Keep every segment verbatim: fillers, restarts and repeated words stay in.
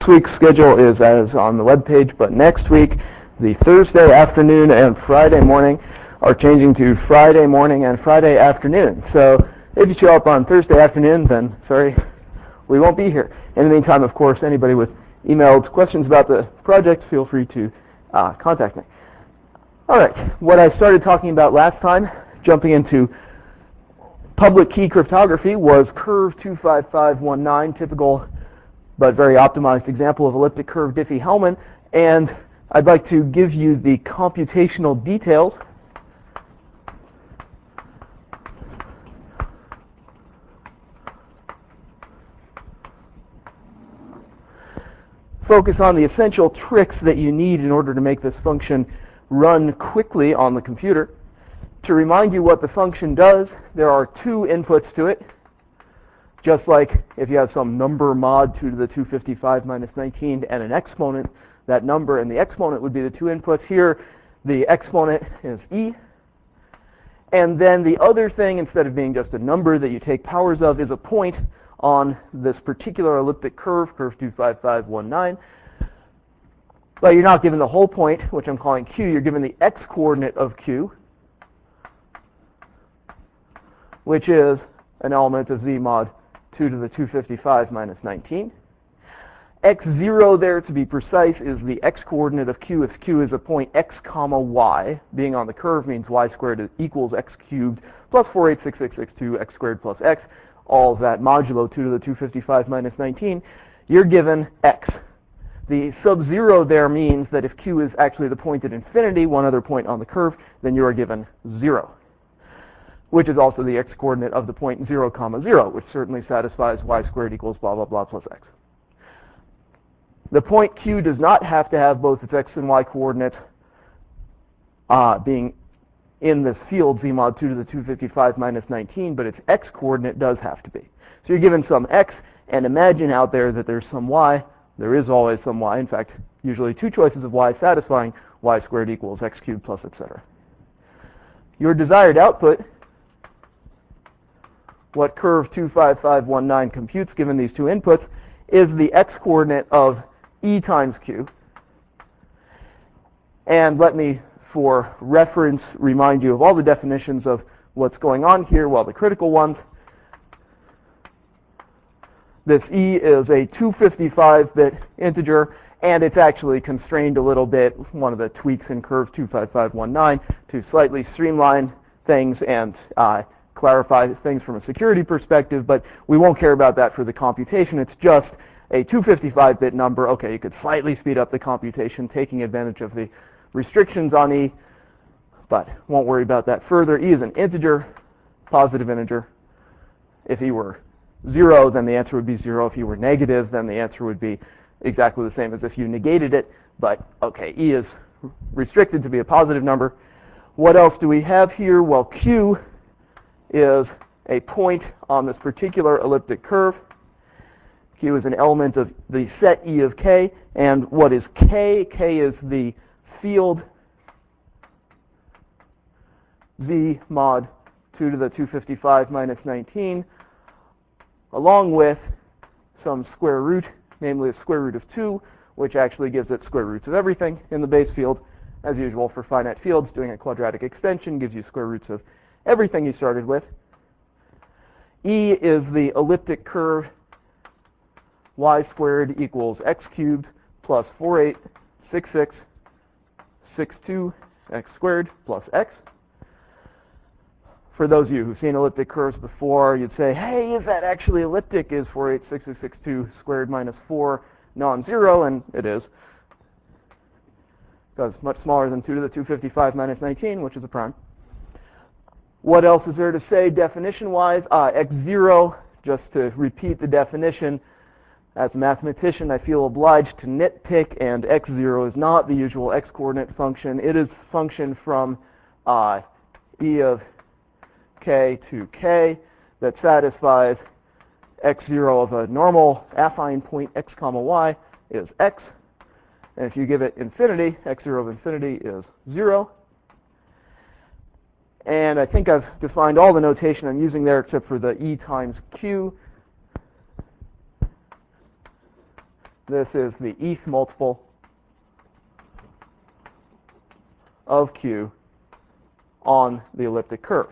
This week's schedule is as on the web page, but next week, the Thursday afternoon and Friday morning are changing to Friday morning and Friday afternoon. So if you show up on Thursday afternoon, then sorry, we won't be here. In the meantime, of course, anybody with emailed questions about the project, feel free to uh, contact me. All right, what I started talking about last time, jumping into public key cryptography, was curve two five five one nine, typical but very optimized example of elliptic curve Diffie-Hellman, and I'd like to give you the computational details focus on the essential tricks that you need in order to make this function run quickly on the computer. To remind you what the function does, there are two inputs to it. Just like if you have some number mod two to the two fifty-five minus nineteen and an exponent, that number and the exponent would be the two inputs. Here, the exponent is e. And then the other thing, instead of being just a number that you take powers of, is a point on this particular elliptic curve, curve two five five one nine. But you're not given the whole point, which I'm calling q. You're given the x-coordinate of q, which is an element of z mod two to the two fifty-five minus nineteen. x zero there, to be precise, is the x-coordinate of q. If q is a point x comma y, being on the curve means y squared equals x cubed plus four eight six six six two x squared plus x, all of that modulo two to the two fifty-five minus nineteen. You're given x. The sub-zero there means that if q is actually the point at infinity, one other point on the curve, then you are given zero, which is also the x-coordinate of the point zero comma zero, which certainly satisfies y squared equals blah, blah, blah plus x. The point q does not have to have both its x and y coordinates uh, being in this field z mod two to the two fifty-five minus nineteen, but its x-coordinate does have to be. So you're given some x, and imagine out there that there's some y. There is always some y. In fact, usually two choices of y satisfying y squared equals x cubed plus et cetera. Your desired output, what curve two five five one nine computes given these two inputs, is the x-coordinate of e times q. And let me, for reference, remind you of all the definitions of what's going on here, well, the critical ones. This e is a two fifty-five bit integer, and it's actually constrained a little bit, one of the tweaks in curve two five five one nine, to slightly streamline things and uh, clarify things from a security perspective, but we won't care about that for the computation. It's just a two fifty-five bit number. Okay, you could slightly speed up the computation, taking advantage of the restrictions on e, but won't worry about that further. E is an integer, positive integer. If e were zero, then the answer would be zero. If e were negative, then the answer would be exactly the same as if you negated it, but okay, e is restricted to be a positive number. What else do we have here? Well, q is a point on this particular elliptic curve. Q is an element of the set E of k, and what is k? K is the field z mod two to the two fifty-five minus nineteen, along with some square root, namely a square root of two, which actually gives it square roots of everything in the base field. As usual for finite fields, doing a quadratic extension gives you square roots of everything you started with. E is the elliptic curve y squared equals x cubed plus four eight six six six two x squared plus x. For those of you who've seen elliptic curves before, you'd say, hey, is that actually elliptic? Is four eight six six six two squared minus four non-zero? And it is, because much smaller than two to the two fifty-five minus nineteen, which is a prime. What else is there to say definition-wise? Uh, x zero, just to repeat the definition, as a mathematician I feel obliged to nitpick, and x zero is not the usual x-coordinate function. It is a function from uh, e of k to k that satisfies x zero of a normal affine point x comma y is x, and if you give it infinity, x zero of infinity is zero. And I think I've defined all the notation I'm using there except for the e times q. This is the E T H multiple of Q on the elliptic curve.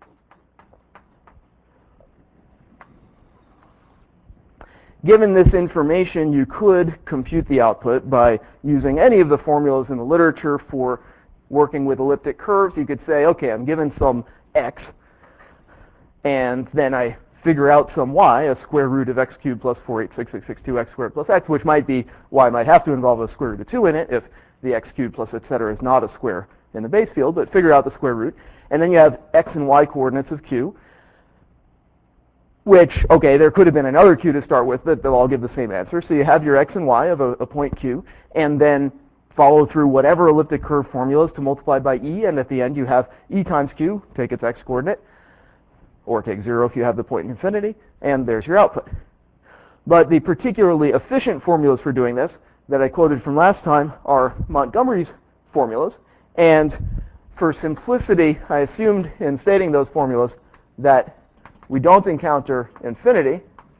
Given this information, you could compute the output by using any of the formulas in the literature for working with elliptic curves. You could say, okay, I'm given some x, and then I figure out some y, a square root of x cubed plus four eight six six six two x squared plus x, which might be, y might have to involve a square root of two in it if the x cubed plus et cetera is not a square in the base field, but figure out the square root. And then you have x and y coordinates of Q, which, okay, there could have been another Q to start with, but they'll all give the same answer. So you have your x and y of a, a point Q, and then follow through whatever elliptic curve formulas to multiply by E, and at the end you have E times Q, take its x coordinate, or take zero if you have the point in infinity, and there's your output. But the particularly efficient formulas for doing this that I quoted from last time are Montgomery's formulas, and for simplicity, I assumed in stating those formulas that we don't encounter infinity,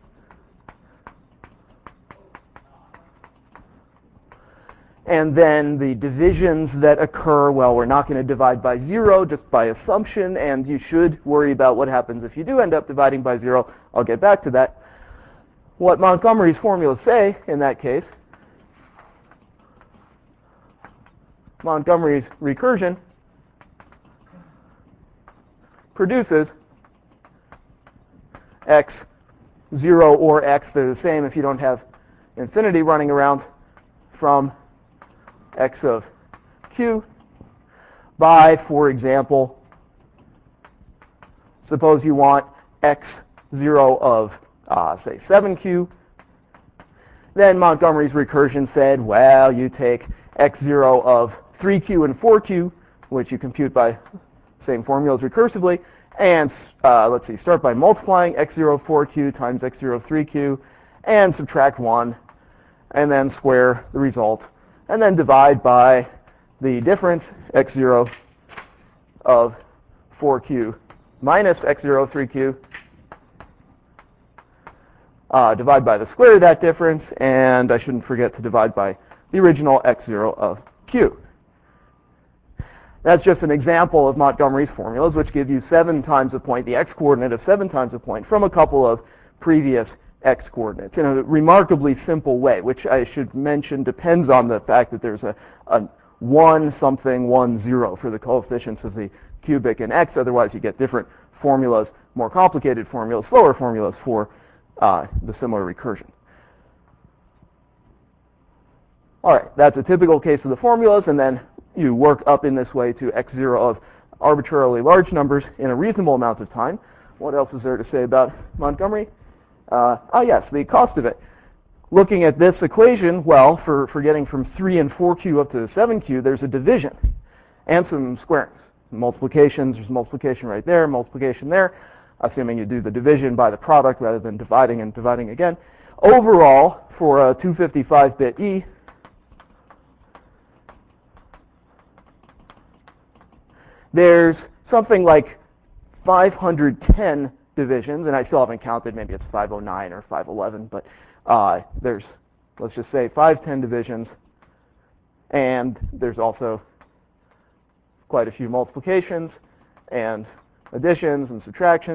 and then the divisions that occur, well, we're not going to divide by zero just by assumption, and you should worry about what happens if you do end up dividing by zero. I'll get back to that. What Montgomery's formulas say in that case, Montgomery's recursion produces x, zero or x, they're the same if you don't have infinity running around, from x of Q by, for example, suppose you want x zero of, uh, say, seven Q. Then Montgomery's recursion said, well, you take x zero of three Q and four Q, which you compute by same formulas recursively, and uh, let's see, start by multiplying x zero four Q times x zero three Q, and subtract one, and then square the result, and then divide by the difference, x zero of four Q minus x zero three Q, uh, divide by the square of that difference, and I shouldn't forget to divide by the original x zero of Q. That's just an example of Montgomery's formulas, which give you seven times a point, the x-coordinate of seven times a point, from a couple of previous x-coordinates in a remarkably simple way, which I should mention depends on the fact that there's a, a one something, one zero for the coefficients of the cubic in x. Otherwise, you get different formulas, more complicated formulas, slower formulas for uh, the similar recursion. All right, that's a typical case of the formulas, and then you work up in this way to x zero of arbitrarily large numbers in a reasonable amount of time. What else is there to say about Montgomery? Uh, ah, yes, the cost of it. Looking at this equation, well, for, for getting from three and four Q up to seven Q, there's a division and some squarings. Multiplications, there's multiplication right there, multiplication there, assuming you do the division by the product rather than dividing and dividing again. Overall, for a two fifty-five bit E, there's something like five hundred ten divisions, and I still haven't counted, maybe it's five oh nine or five eleven, but uh, there's, let's just say, five hundred ten divisions, and there's also quite a few multiplications and additions and subtractions,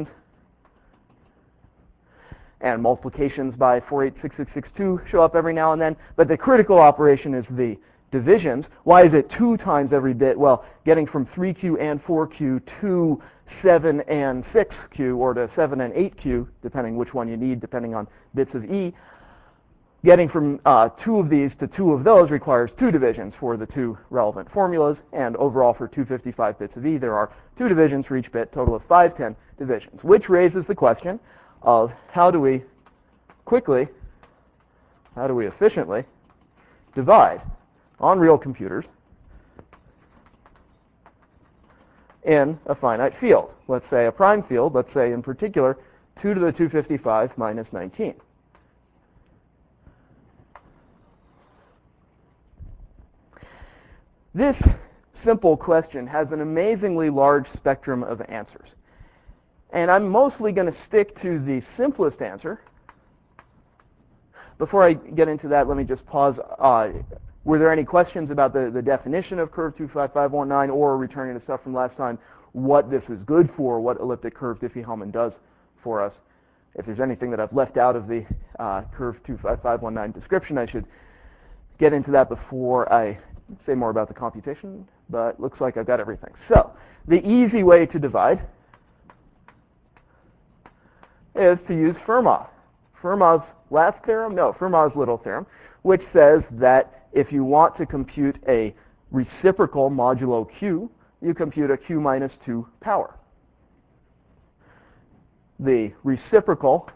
and multiplications by four eight six six six two show up every now and then, but the critical operation is the divisions. Why is it two times every bit? Well, getting from three Q and four Q to seven and six Q, or to seven and eight Q, depending which one you need, depending on bits of E, getting from uh, two of these to two of those requires two divisions for the two relevant formulas, and overall for two fifty-five bits of E, there are two divisions for each bit, total of five hundred ten divisions, which raises the question of how do we quickly, how do we efficiently divide on real computers in a finite field. Let's say a prime field, let's say in particular two to the two fifty-five minus nineteen. This simple question has an amazingly large spectrum of answers. And I'm mostly going to stick to the simplest answer, before I get into that, let me just pause. Uh, were there any questions about the, the definition of curve two five five one nine, or returning to stuff from last time, what this is good for, what elliptic curve Diffie-Hellman does for us? If there's anything that I've left out of the uh, curve two five five one nine description, I should get into that before I say more about the computation, but looks like I've got everything. So, the easy way to divide is to use Fermat. Fermat's last theorem? No, Fermat's little theorem, which says that if you want to compute a reciprocal modulo q, you compute a q minus two power. The reciprocal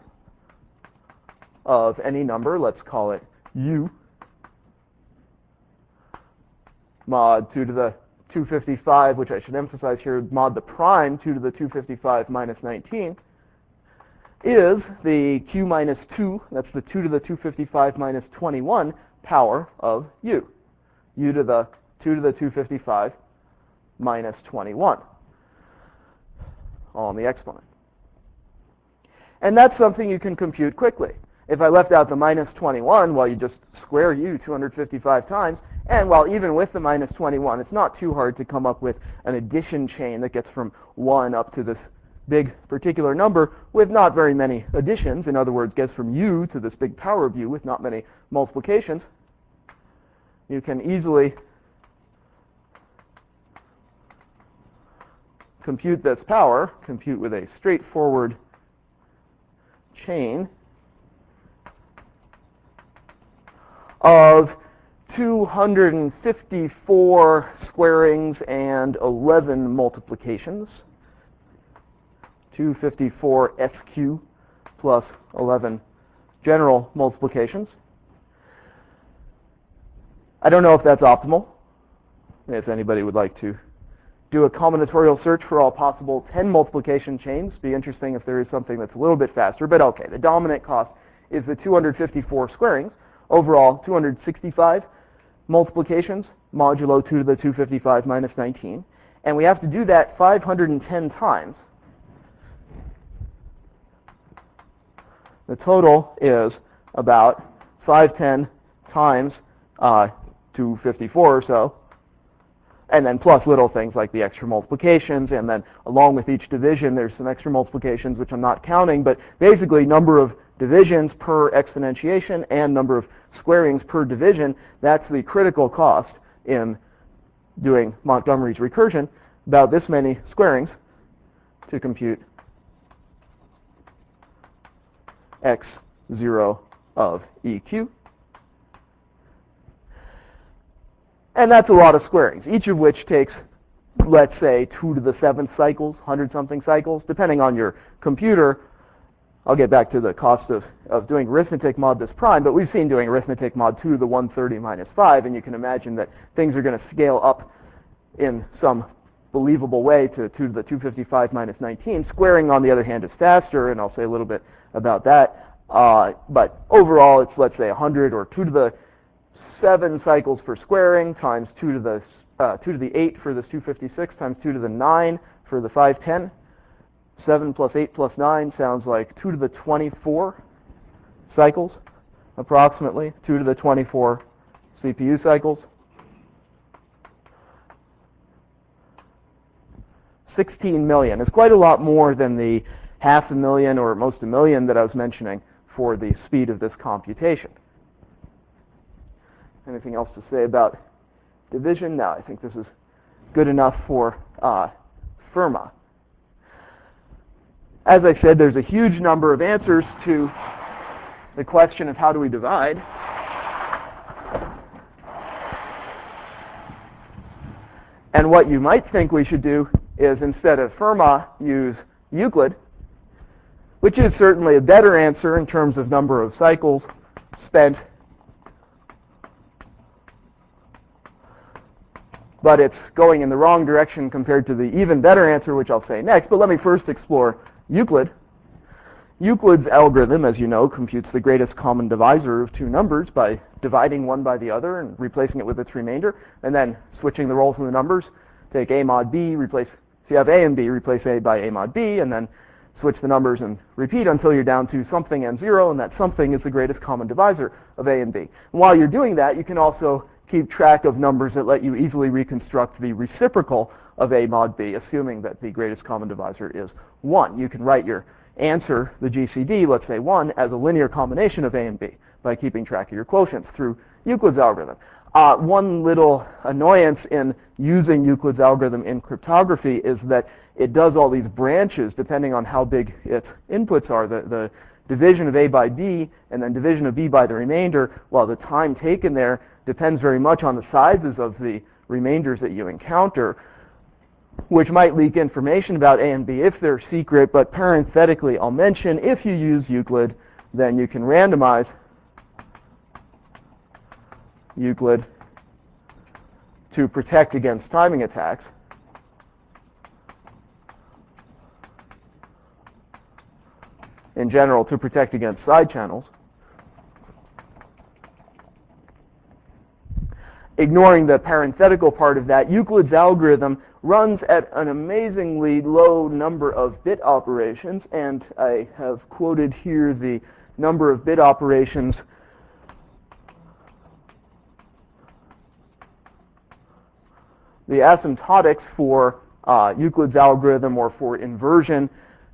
of any number, let's call it u, mod two to the two fifty-five, which I should emphasize here, mod the prime two to the two fifty-five minus nineteen, is the q minus two, that's the two to the two fifty-five minus twenty-one power of u. u to the two to the two fifty-five minus twenty-one, all in the exponent. And that's something you can compute quickly. If I left out the minus twenty-one, well, you just square u two hundred fifty-five times, and while even with the minus twenty-one, it's not too hard to come up with an addition chain that gets from one up to this big particular number with not very many additions. In other words, gets from u to this big power of u with not many multiplications. You can easily compute this power, compute with a straightforward chain of two hundred fifty-four squarings and eleven multiplications. two hundred fifty-four S Q plus eleven general multiplications. I don't know if that's optimal. If anybody would like to do a combinatorial search for all possible ten multiplication chains, be interesting if there is something that's a little bit faster, but okay, the dominant cost is the two hundred fifty-four squarings. Overall, two hundred sixty-five multiplications modulo two to the two fifty-five minus nineteen, and we have to do that five hundred ten times. The total is about five hundred ten times uh, two hundred fifty-four or so, and then plus little things like the extra multiplications, and then along with each division there's some extra multiplications which I'm not counting, but basically number of divisions per exponentiation and number of squarings per division, that's the critical cost in doing Montgomery's recursion, about this many squarings to compute x zero of E Q. And that's a lot of squarings, each of which takes, let's say, two to the seventh cycles, one hundred something cycles, depending on your computer. I'll get back to the cost of, of doing arithmetic mod this prime, but we've seen doing arithmetic mod two to the one thirty minus five, and you can imagine that things are going to scale up in some believable way to two to the two fifty-five minus nineteen. Squaring, on the other hand, is faster, and I'll say a little bit about that. Uh, but overall, it's, let's say, one hundred or two to the seven cycles for squaring times two to the uh, two to the eight for this two fifty-six times two to the nine for the five ten. seven plus eight plus nine sounds like two to the twenty-four cycles, approximately, two to the twenty-four C P U cycles. sixteen million is quite a lot more than the half a million or most a million that I was mentioning for the speed of this computation. Anything else to say about division? No, I think this is good enough for uh, Fermat. As I said, there's a huge number of answers to the question of how do we divide. And what you might think we should do is, instead of Fermat, use Euclid, which is certainly a better answer in terms of number of cycles spent, but it's going in the wrong direction compared to the even better answer, which I'll say next. But let me first explore Euclid. Euclid's algorithm, as you know, computes the greatest common divisor of two numbers by dividing one by the other and replacing it with its remainder, and then switching the roles of the numbers. Take A mod B, replace, if you have A and B, replace A by A mod B, and then switch the numbers and repeat until you're down to something and zero, and that something is the greatest common divisor of A and B. And while you're doing that, you can also keep track of numbers that let you easily reconstruct the reciprocal of A mod B, assuming that the greatest common divisor is one. You can write your answer, the G C D, let's say one, as a linear combination of A and B by keeping track of your quotients through Euclid's algorithm. Uh, one little annoyance in using Euclid's algorithm in cryptography is that it does all these branches depending on how big its inputs are. The, the division of A by B and then division of B by the remainder, while the time taken there depends very much on the sizes of the remainders that you encounter, which might leak information about A and B if they're secret, but parenthetically I'll mention if you use Euclid, then you can randomize Euclid to protect against timing attacks. In general, to protect against side channels. Ignoring the parenthetical part of that, Euclid's algorithm runs at an amazingly low number of bit operations, and I have quoted here the number of bit operations the asymptotics for uh, Euclid's algorithm or for inversion.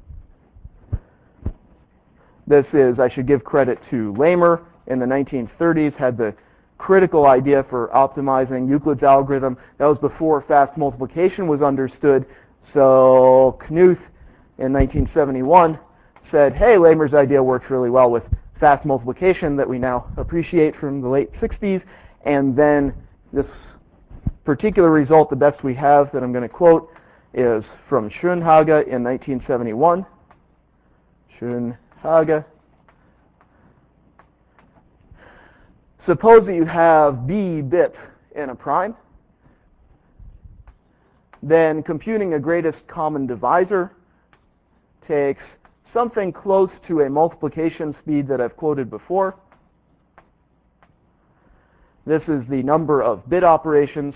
This is, I should give credit to Lamer in the nineteen thirties, had the critical idea for optimizing Euclid's algorithm. That was before fast multiplication was understood. So Knuth in nineteen seventy-one said, hey, Lamer's idea works really well with fast multiplication that we now appreciate from the late sixties. And then this particular result, the best we have that I'm going to quote, is from Schoenhagen in nineteen seventy-one. Schoenhagen. Suppose that you have B bits in a prime, then computing a greatest common divisor takes something close to a multiplication speed that I've quoted before. This is the number of bit operations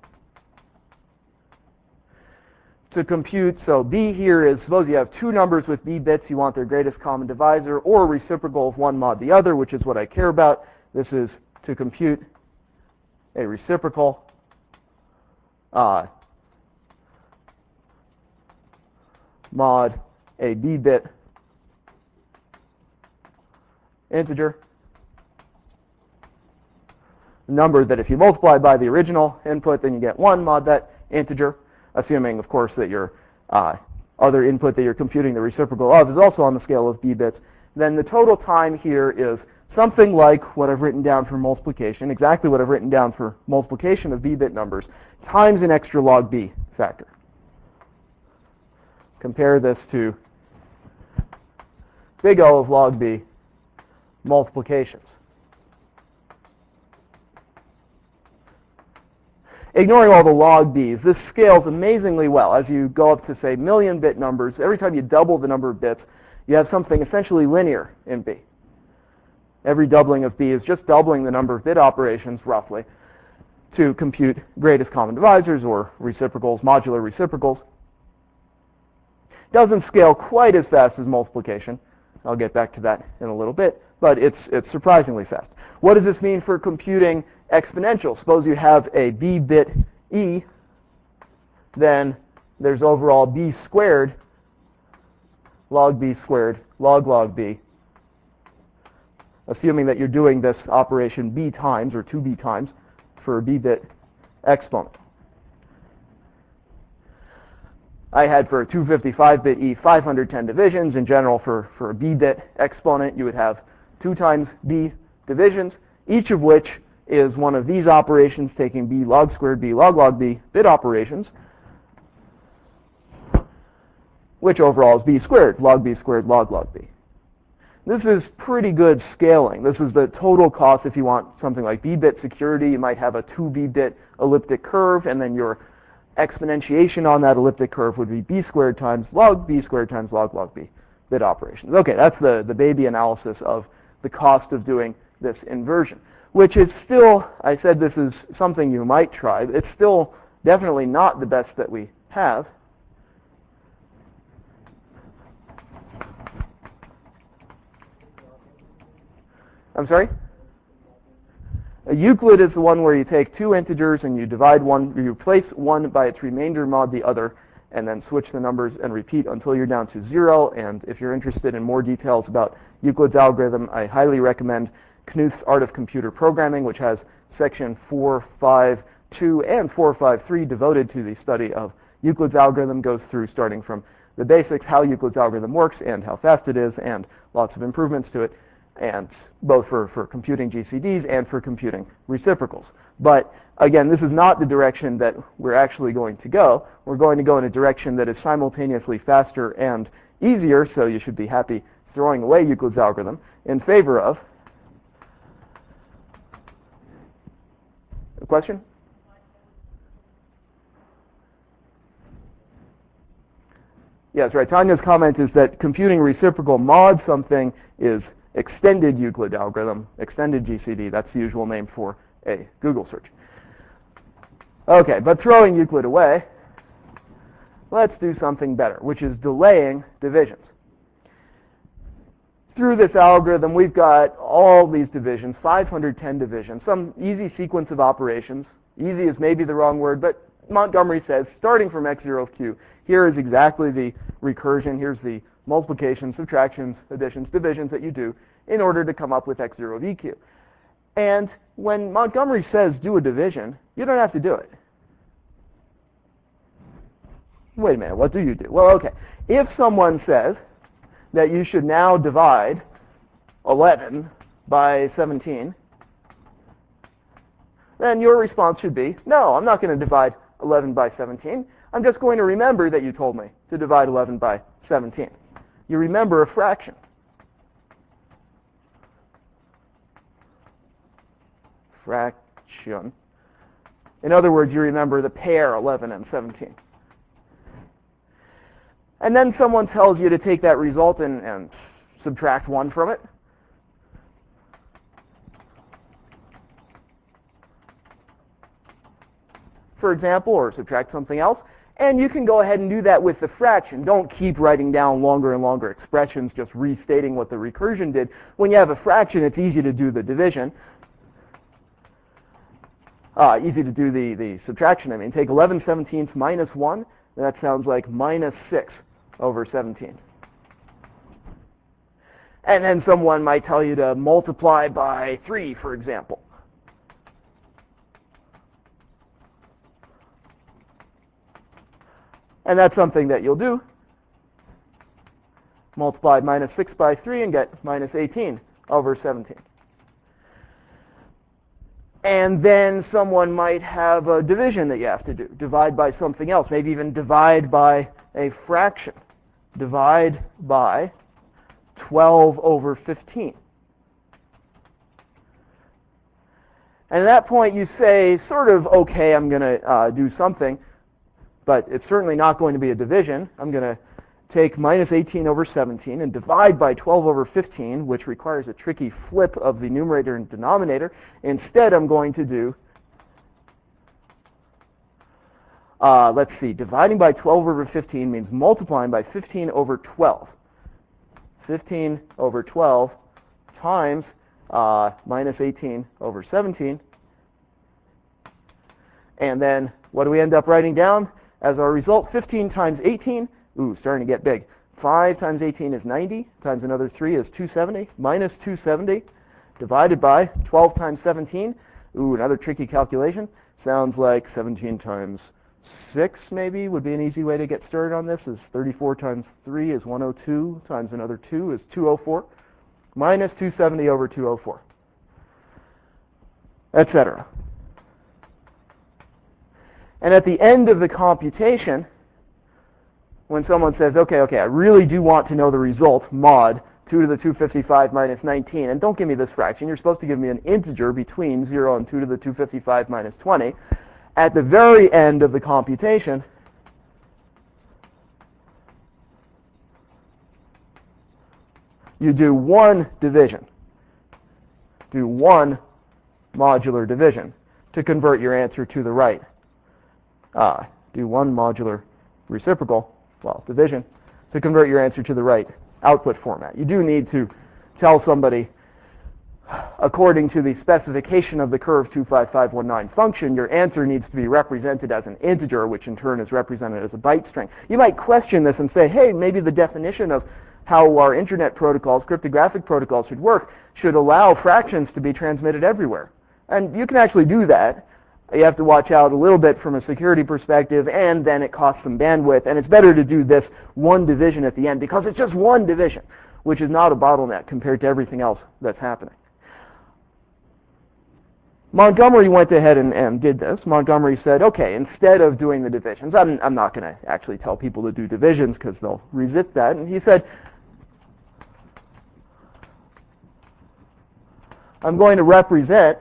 to compute. So B here is, suppose you have two numbers with B bits, you want their greatest common divisor or reciprocal of one mod the other, which is what I care about. This is to compute a reciprocal uh, mod a B bit integer number that if you multiply by the original input, then you get one mod that integer, assuming, of course, that your uh, other input that you're computing the reciprocal of is also on the scale of B bits. Then the total time here is something like what I've written down for multiplication, exactly what I've written down for multiplication of B bit numbers, times an extra log B factor. Compare this to big O of log B multiplications. Ignoring all the log B's, this scales amazingly well. As you go up to, say, million bit numbers, every time you double the number of bits, you have something essentially linear in B. Every doubling of B is just doubling the number of bit operations, roughly, to compute greatest common divisors or reciprocals, modular reciprocals. Doesn't scale quite as fast as multiplication. I'll get back to that in a little bit, but it's, it's surprisingly fast. What does this mean for computing exponential? Suppose you have a B bit E, then there's overall B squared, log B squared, log log B, assuming that you're doing this operation B times, or two B times, for a B bit exponent. I had for a two fifty-five bit E five hundred ten divisions. In general, for, for a B bit exponent, you would have two times B divisions, each of which is one of these operations taking B log squared B log log B bit operations, which overall is B squared, log B squared, log log B. This is pretty good scaling. This is the total cost if you want something like B bit security. You might have a two B bit elliptic curve, and then your exponentiation on that elliptic curve would be B squared times log B squared times log log B bit operations. Okay, that's the, the baby analysis of the cost of doing this inversion, which is still, I said this is something you might try. It's still definitely not the best that we have. I'm sorry? A Euclid is the one where you take two integers and you divide one, you replace one by its remainder mod the other, and then switch the numbers and repeat until you're down to zero. And if you're interested in more details about Euclid's algorithm, I highly recommend Knuth's Art of Computer Programming, which has section four five two and four five three devoted to the study of Euclid's algorithm. Goes through starting from the basics, how Euclid's algorithm works and how fast it is, and lots of improvements to it, and both for, for computing G C Ds and for computing reciprocals. But again, this is not the direction that we're actually going to go. We're going to go in a direction that is simultaneously faster and easier, so you should be happy throwing away Euclid's algorithm in favor of a question? Yes, right. Tanya's comment is that computing reciprocal mod something is extended Euclid algorithm, extended G C D. That's the usual name for a Google search. Okay, but throwing Euclid away, let's do something better, which is delaying divisions. Through this algorithm, we've got all these divisions, five hundred ten divisions, some easy sequence of operations. Easy is maybe the wrong word, but Montgomery says, starting from x zero of q, here is exactly the recursion. Here's the multiplications, subtractions, additions, divisions that you do in order to come up with x zero of E Q. And when Montgomery says do a division, you don't have to do it. Wait a minute, what do you do? Well, okay, if someone says that you should now divide eleven by seventeen, then your response should be, no, I'm not going to divide eleven by seventeen. I'm just going to remember that you told me to divide eleven by seventeen. You remember a fraction. Fraction. In other words, you remember the pair eleven and seventeen. And then someone tells you to take that result and, and subtract one from it. For example, or subtract something else. And you can go ahead and do that with the fraction. Don't keep writing down longer and longer expressions just restating what the recursion did. When you have a fraction, it's easy to do the division. Uh, easy to do the, the subtraction. I mean, take eleven seventeenths minus one. That sounds like minus six over seventeen. And then someone might tell you to multiply by three, for example. And that's something that you'll do. Multiply minus six by three and get minus eighteen over seventeen. And then someone might have a division that you have to do. Divide by something else. Maybe even divide by a fraction. Divide by twelve over fifteen. And at that point you say, sort of, okay, I'm going to uh, do something, but it's certainly not going to be a division. I'm going to take minus eighteen over seventeen and divide by twelve over fifteen, which requires a tricky flip of the numerator and denominator. Instead, I'm going to do, uh, let's see, dividing by twelve over fifteen means multiplying by fifteen over twelve. fifteen over twelve times uh, minus eighteen over seventeen. And then what do we end up writing down as our result? fifteen times eighteen. Ooh, starting to get big. five times eighteen is ninety, times another three is two hundred seventy, minus two hundred seventy, divided by twelve times seventeen. Ooh, another tricky calculation. Sounds like seventeen times six, maybe, would be an easy way to get started on this. Is thirty-four times three is one hundred two, times another two is two hundred four, minus two hundred seventy over two hundred four, et cetera. And at the end of the computation, when someone says, okay, okay, I really do want to know the result, mod two to the two hundred fifty-five minus nineteen, and don't give me this fraction, you're supposed to give me an integer between zero and two to the two hundred fifty-five minus twenty. At the very end of the computation, you do one division. Do one modular division to convert your answer to the right. Uh, do one modular reciprocal, well, division, to convert your answer to the right output format. You do need to tell somebody according to the specification of the curve two five five one nine function, your answer needs to be represented as an integer, which in turn is represented as a byte string. You might question this and say, hey, maybe the definition of how our internet protocols, cryptographic protocols should work, should allow fractions to be transmitted everywhere. And you can actually do that. You have to watch out a little bit from a security perspective, and then it costs some bandwidth, and it's better to do this one division at the end because it's just one division, which is not a bottleneck compared to everything else that's happening. Montgomery went ahead and, and did this. Montgomery said, okay, instead of doing the divisions, I'm, I'm not going to actually tell people to do divisions because they'll resist that, and he said, I'm going to represent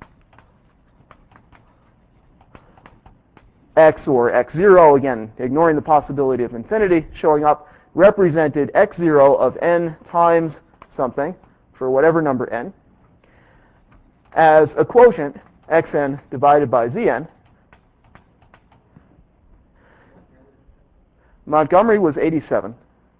x or x zero, again, ignoring the possibility of infinity showing up, represented x zero of n times something for whatever number n, as a quotient, xn divided by zn. Montgomery was eighty-seven.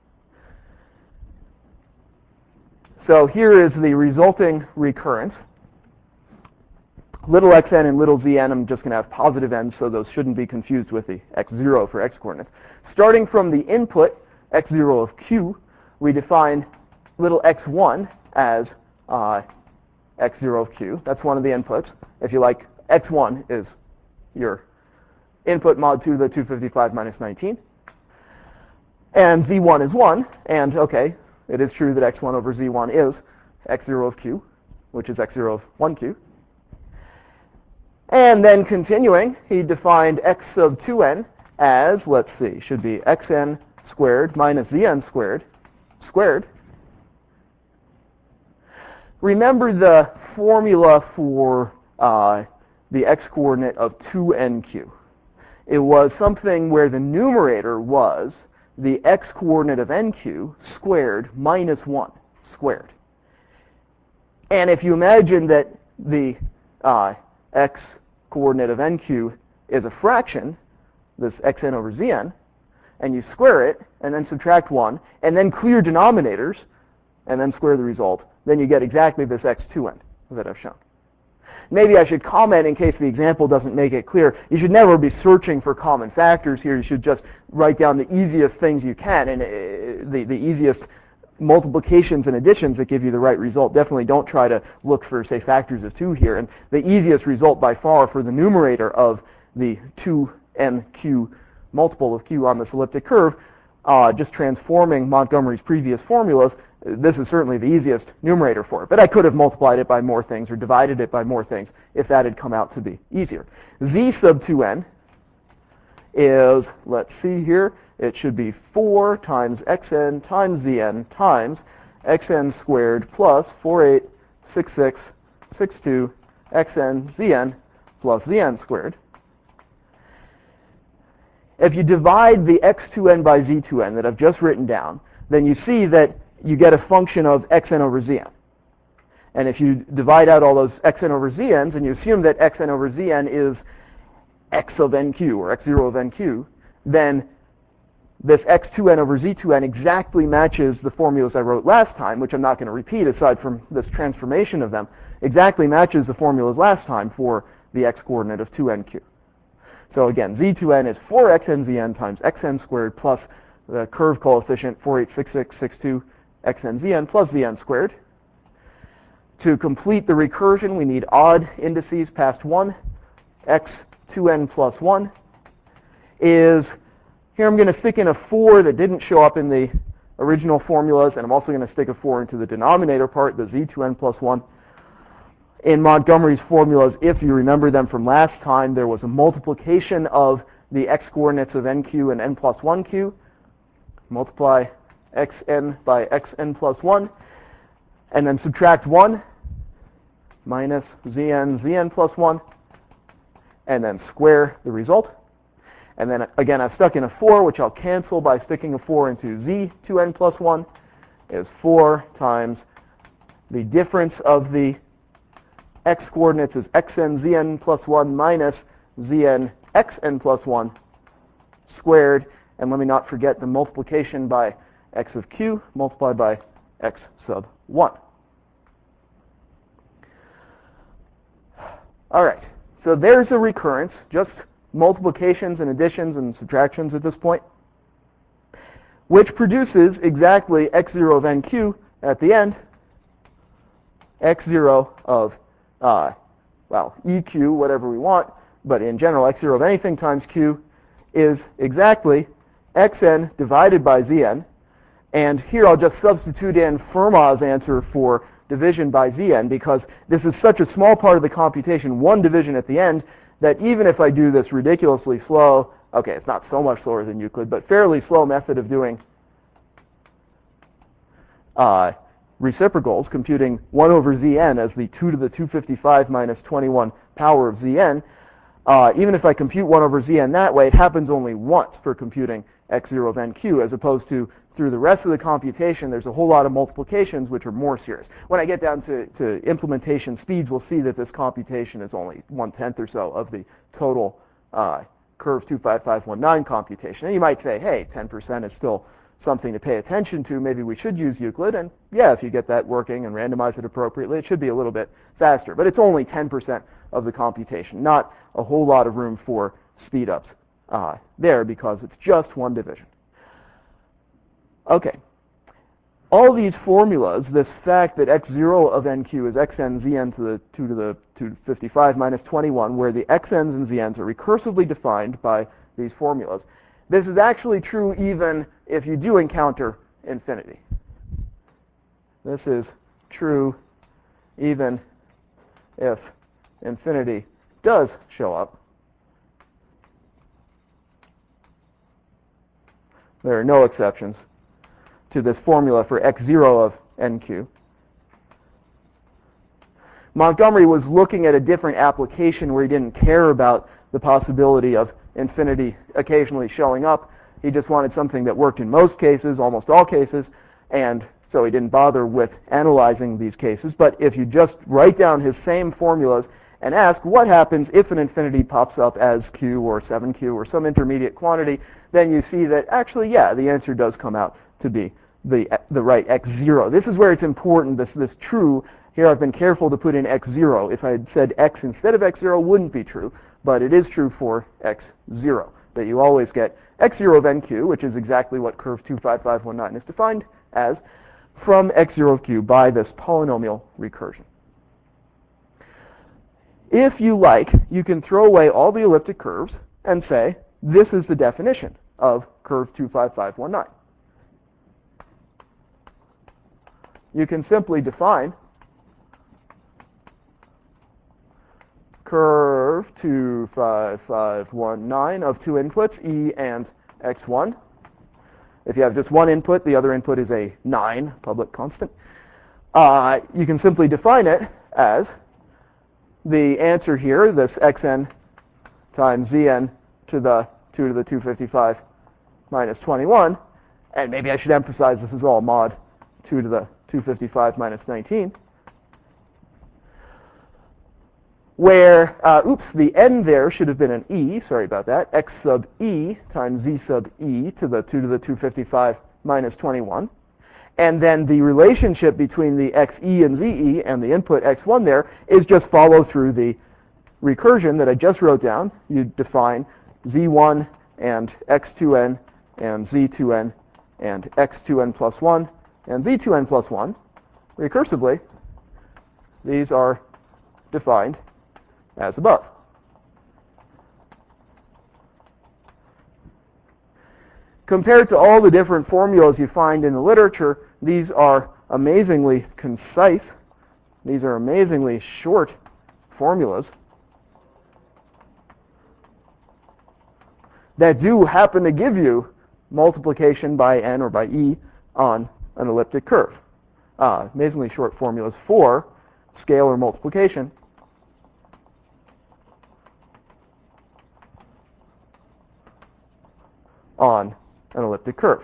So here is the resulting recurrence. Little xn and little zn, I'm just going to have positive n, so those shouldn't be confused with the x zero for x coordinates. Starting from the input, x zero of q, we define little x one as uh, x zero of q. That's one of the inputs. If you like, x one is your input mod two to the two fifty-five minus nineteen. And z one is one, and okay, it is true that x one over z one is x zero of q, which is x zero of one q. And then continuing, he defined x sub two n as, let's see, should be xn squared minus zn squared squared. Remember the formula for uh, the x-coordinate of two n q. It was something where the numerator was the x-coordinate of n q squared minus one squared. And if you imagine that the uh, x-coordinate of n q is a fraction, this xn over zn, and you square it, and then subtract one, and then clear denominators, and then square the result, then you get exactly this x two n that I've shown. Maybe I should comment in case the example doesn't make it clear. You should never be searching for common factors here. You should just write down the easiest things you can, and uh, the, the easiest multiplications and additions that give you the right result. Definitely don't try to look for, say, factors of two here. And the easiest result by far for the numerator of the two n q multiple of q on this elliptic curve, uh, just transforming Montgomery's previous formulas, this is certainly the easiest numerator for it. But I could have multiplied it by more things or divided it by more things if that had come out to be easier. Z sub two n is, let's see here, it should be four times xn times zn times xn squared plus four eight six six six two xn zn plus zn squared. If you divide the x two n by z two n that I've just written down, then you see that you get a function of xn over zn. And if you divide out all those xn over zn's, and you assume that xn over zn is x of nq, or x zero of nq, then this x two n over z two n exactly matches the formulas I wrote last time, which I'm not going to repeat aside from this transformation of them, exactly matches the formulas last time for the x-coordinate of two n q. So again, z two n is four x n z n times xn squared plus the curve coefficient four eight six six six two xn zn plus zn squared. To complete the recursion, we need odd indices past one. X two n plus one is, here I'm going to stick in a four that didn't show up in the original formulas, and I'm also going to stick a four into the denominator part, the z two n plus one. In Montgomery's formulas, if you remember them from last time, there was a multiplication of the x-coordinates of nq and n plus one q. Multiply xn by xn plus one, and then subtract one, minus zn, zn plus one, and then square the result. And then again, I've stuck in a four, which I'll cancel by sticking a four into z two n plus one, is four times the difference of the x-coordinates is xn zn plus one minus zn xn plus one squared. And let me not forget the multiplication by x of q multiplied by x sub one. All right, so there's a recurrence, just multiplications and additions and subtractions at this point, which produces exactly x zero of N Q at the end, x zero of, uh, well, E Q, whatever we want, but in general, x zero of anything times Q is exactly xn divided by Zn. And here I'll just substitute in Fermat's answer for division by Zn, because this is such a small part of the computation, one division at the end, that even if I do this ridiculously slow, okay, it's not so much slower than Euclid, but fairly slow method of doing uh, reciprocals, computing one over Zn as the two to the two fifty-five minus twenty-one power of Zn, uh, even if I compute one over Zn that way, it happens only once for computing x zero of N Q, as opposed to through the rest of the computation, there's a whole lot of multiplications which are more serious. When I get down to, to implementation speeds, we'll see that this computation is only one-tenth or so of the total uh, curve two five five one nine computation. And you might say, hey, ten percent is still something to pay attention to. Maybe we should use Euclid. And yeah, if you get that working and randomize it appropriately, it should be a little bit faster. But it's only ten percent of the computation, not a whole lot of room for speed-ups uh, there, because it's just one division. Okay, all these formulas, this fact that x zero of N Q is xn Zn to the two to the two fifty-five minus twenty-one, where the xn's and Zn's are recursively defined by these formulas, this is actually true even if you do encounter infinity. This is true even if infinity does show up. There are no exceptions to this formula for x zero of N Q. Montgomery was looking at a different application where he didn't care about the possibility of infinity occasionally showing up. He just wanted something that worked in most cases, almost all cases, and so he didn't bother with analyzing these cases. But if you just write down his same formulas and ask what happens if an infinity pops up as Q or seven Q or some intermediate quantity, then you see that actually, yeah, the answer does come out to be the the right x zero. This is where it's important, this, this true. Here I've been careful to put in x zero. If I had said x instead of x zero, wouldn't be true, but it is true for x zero, that you always get x zero of N Q, which is exactly what curve two five five one nine is defined as, from x zero of Q by this polynomial recursion. If you like, you can throw away all the elliptic curves and say, this is the definition of curve two five five one nine. You can simply define curve two five five one nine of two inputs, E and x one. If you have just one input, the other input is a nine, public constant. Uh, you can simply define it as the answer here, this xn times Zn to the two to the two fifty-five minus twenty-one, and maybe I should emphasize this is all mod two to the two fifty-five minus nineteen, where, uh, oops, the n there should have been an e, sorry about that, x sub e times z sub e to the two to the two fifty-five minus twenty-one. And then the relationship between the xe and ze and the input x one there is just follow through the recursion that I just wrote down. You define z one and x two n and z two n and x two n plus one and z two n plus one. Recursively, these are defined as above. Compared to all the different formulas you find in the literature, these are amazingly concise. These are amazingly short formulas that do happen to give you multiplication by n or by e on an elliptic curve. Uh, amazingly short formulas for scalar multiplication on an elliptic curve.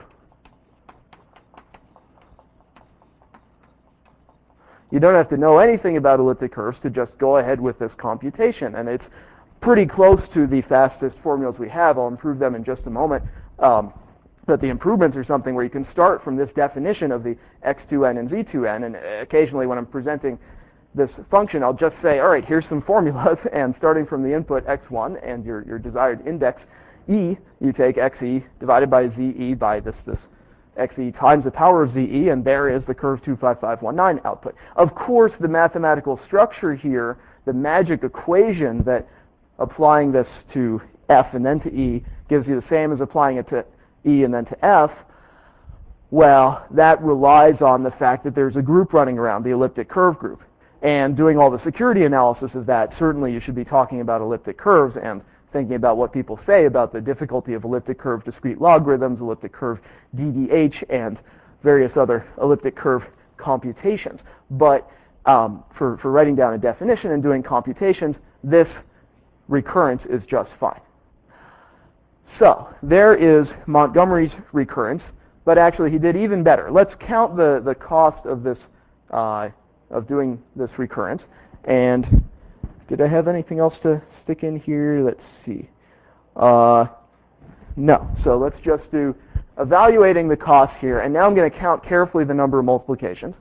You don't have to know anything about elliptic curves to just go ahead with this computation, and it's pretty close to the fastest formulas we have. I'll improve them in just a moment. Um, but the improvements are something where you can start from this definition of the x two n and z two n, and occasionally when I'm presenting this function, I'll just say, all right, here's some formulas, and starting from the input x one and your, your desired index e, you take xe divided by ze by this, this xe times the power of ze, and there is the curve two five five one nine output. Of course, the mathematical structure here, the magic equation that applying this to f and then to e gives you the same as applying it to e and then to f, well, that relies on the fact that there's a group running around, the elliptic curve group. And doing all the security analysis of that, certainly you should be talking about elliptic curves and thinking about what people say about the difficulty of elliptic curve discrete logarithms, elliptic curve D D H, and various other elliptic curve computations. But um, for, for writing down a definition and doing computations, this recurrence is just fine. So there is Montgomery's recurrence, but actually he did even better. Let's count the, the cost of this uh, of doing this recurrence. And did I have anything else to stick in here? Let's see. Uh, no. So let's just do evaluating the cost here. And now I'm going to count carefully the number of multiplications.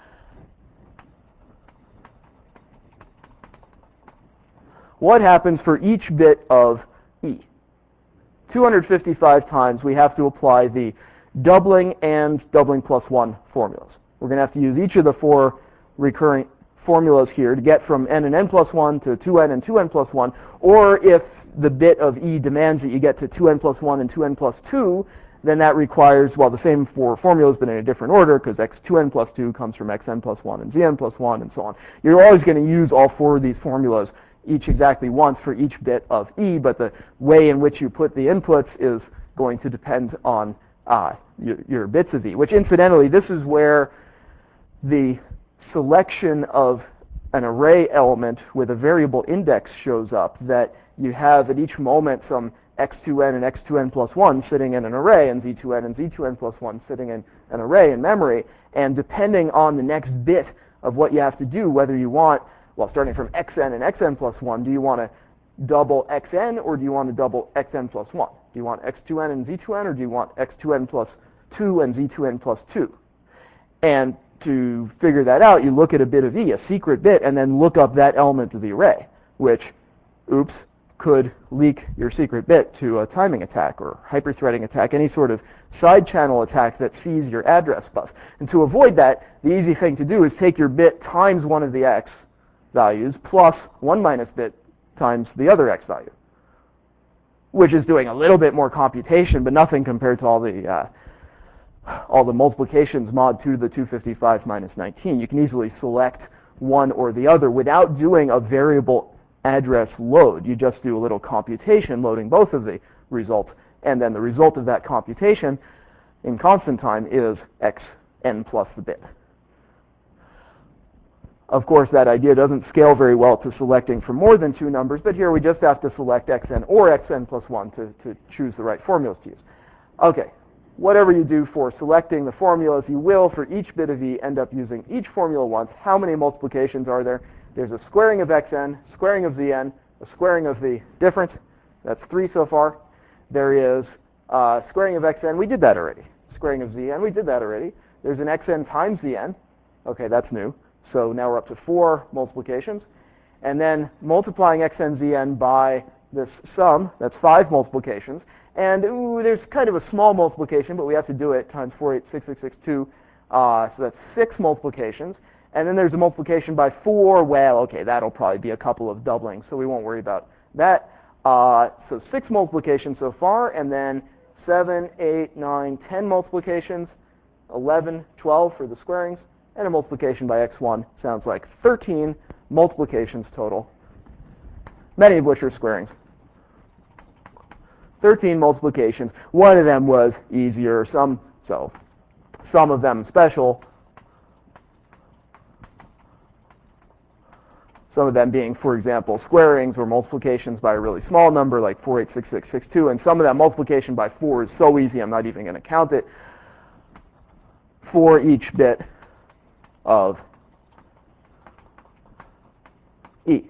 What happens for each bit of e? two hundred fifty-five times we have to apply the doubling and doubling plus one formulas. We're going to have to use each of the four recurring formulas here to get from n and n plus one to two n and two n plus one, or if the bit of e demands that you get to two n plus one and two n plus two, then that requires, well, the same four formulas but in a different order, because x two n plus two comes from xn plus one and zn plus one and so on. You're always going to use all four of these formulas each exactly once for each bit of e, but the way in which you put the inputs is going to depend on uh, your, your bits of e, which incidentally, this is where the selection of an array element with a variable index shows up, that you have at each moment some x two n and x two n plus one sitting in an array, and z two n and z two n plus one sitting in an array in memory, and depending on the next bit of what you have to do, whether you want, well, starting from xn and xn plus one, do you want to double xn or do you want to double xn plus one? Do you want x two n and z two n, or do you want x two n plus two and z two n plus two? And to figure that out, you look at a bit of e, a secret bit, and then look up that element of the array, which, oops, could leak your secret bit to a timing attack or hyperthreading attack, any sort of side channel attack that sees your address bus. And to avoid that, the easy thing to do is take your bit times one of the x values plus one minus bit times the other x value, which is doing a little bit more computation, but nothing compared to all the uh, all the multiplications mod two to the two fifty-five minus nineteen. You can easily select one or the other without doing a variable address load. You just do a little computation loading both of the results, and then the result of that computation in constant time is xn plus the bit. Of course, that idea doesn't scale very well to selecting from more than two numbers, but here we just have to select xn or xn plus one to, to choose the right formulas to use. Okay, whatever you do for selecting the formulas, you will, for each bit of e, end up using each formula once. How many multiplications are there? There's a squaring of xn, squaring of zn, a squaring of the difference. That's three so far. There is uh, squaring of xn. We did that already. Squaring of zn. We did that already. There's an xn times zn. Okay, that's new. So now we're up to four multiplications. And then multiplying xn zn by this sum, that's five multiplications. And ooh, there's kind of a small multiplication, but we have to do it, times four eight six six six two. Uh, so that's six multiplications. And then there's a multiplication by four. Well, okay, that'll probably be a couple of doublings, so we won't worry about that. Uh, so six multiplications so far, and then seven, eight, nine, ten multiplications, eleven, twelve for the squarings, and a multiplication by x one. Sounds like thirteen multiplications total, many of which are squarings. thirteen multiplications. One of them was easier, some so some of them special. Some of them being, for example, squarings or multiplications by a really small number like four eight six six six two, and some of that multiplication by four is so easy I'm not even going to count it, for each bit of e.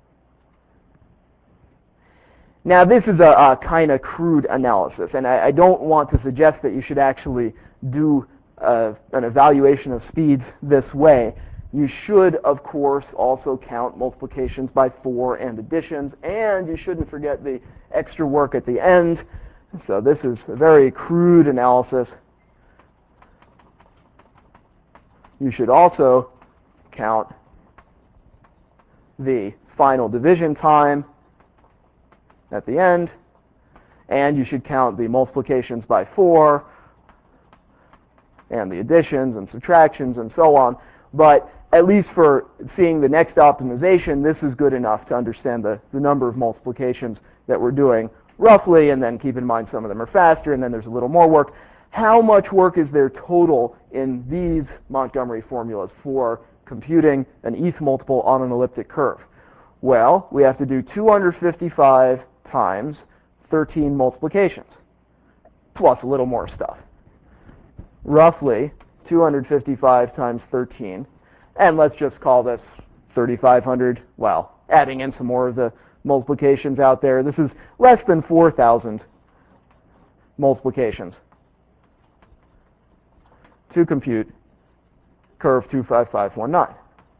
Now this is a, a kind of crude analysis, and I, I don't want to suggest that you should actually do uh, an evaluation of speeds this way. You should, of course, also count multiplications by four and additions, and you shouldn't forget the extra work at the end. So this is a very crude analysis. You should also count the final division time at the end, and you should count the multiplications by four and the additions and subtractions and so on. But at least for seeing the next optimization, this is good enough to understand the, the number of multiplications that we're doing roughly, and then keep in mind some of them are faster, and then there's a little more work. How much work is there total in these Montgomery formulas for computing an E T H multiple on an elliptic curve? Well, we have to do two hundred fifty-five times thirteen multiplications, plus a little more stuff. Roughly two hundred fifty-five times thirteen, and let's just call this thirty-five hundred, well, adding in some more of the multiplications out there. This is less than four thousand multiplications to compute curve two five five one nine.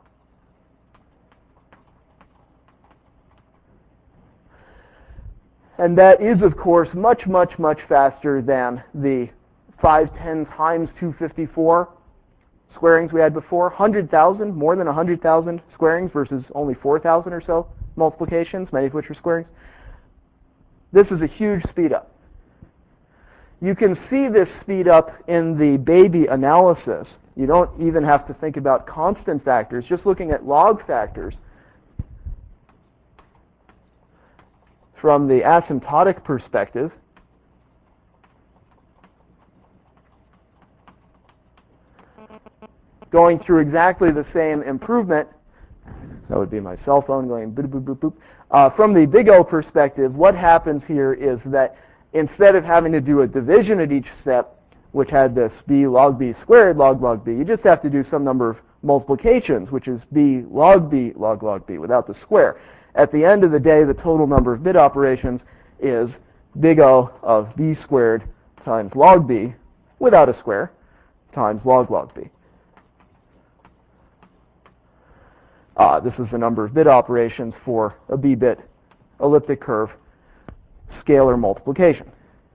And that is, of course, much, much, much faster than the five ten times two fifty-four squarings we had before. one hundred thousand, more than one hundred thousand squarings versus only four thousand or so multiplications, many of which are squarings. This is a huge speed up. You can see this speed up in the baby analysis. You don't even have to think about constant factors, just looking at log factors. From the asymptotic perspective, going through exactly the same improvement, that would be my cell phone going boop, boop, boop, boop. Uh, from the big O perspective, what happens here is that instead of having to do a division at each step, which had this b log b squared log log b, you just have to do some number of multiplications, which is b log b log log b without the square. At the end of the day, the total number of bit operations is big O of b squared times log b without a square times log log b. Uh, this is the number of bit operations for a b-bit elliptic curve scalar multiplication.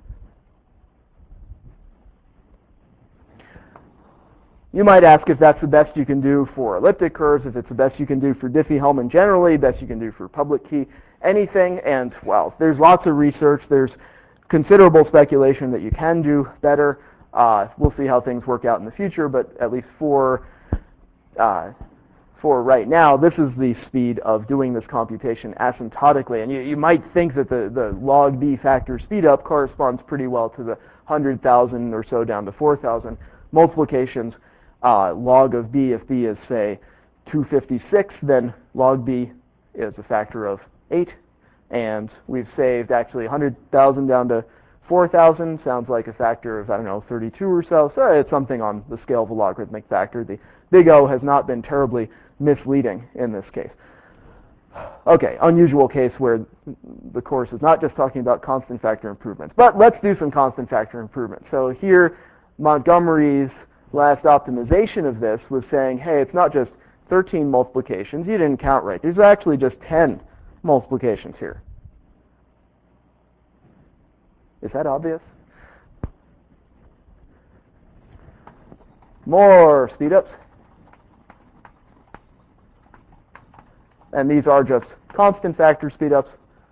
You might ask if that's the best you can do for elliptic curves, if it's the best you can do for Diffie-Hellman generally, best you can do for public key, anything, and well, there's lots of research, there's considerable speculation that you can do better. Uh, we'll see how things work out in the future, but at least for uh, for right now, this is the speed of doing this computation asymptotically. And you, you might think that the, the log b factor speed up corresponds pretty well to the one hundred thousand or so down to four thousand multiplications. Uh, log of b, if b is, say, two fifty-six, then log b is a factor of eight. And we've saved actually one hundred thousand down to four thousand. Sounds like a factor of, I don't know, thirty-two or so. So it's something on the scale of a logarithmic factor. The big O has not been terribly misleading in this case. Okay, unusual case where the course is not just talking about constant factor improvements. But let's do some constant factor improvements. So here, Montgomery's last optimization of this was saying, hey, it's not just thirteen multiplications. You didn't count right. There's actually just ten multiplications here. Is that obvious? More speedups. And these are just constant factor speedups.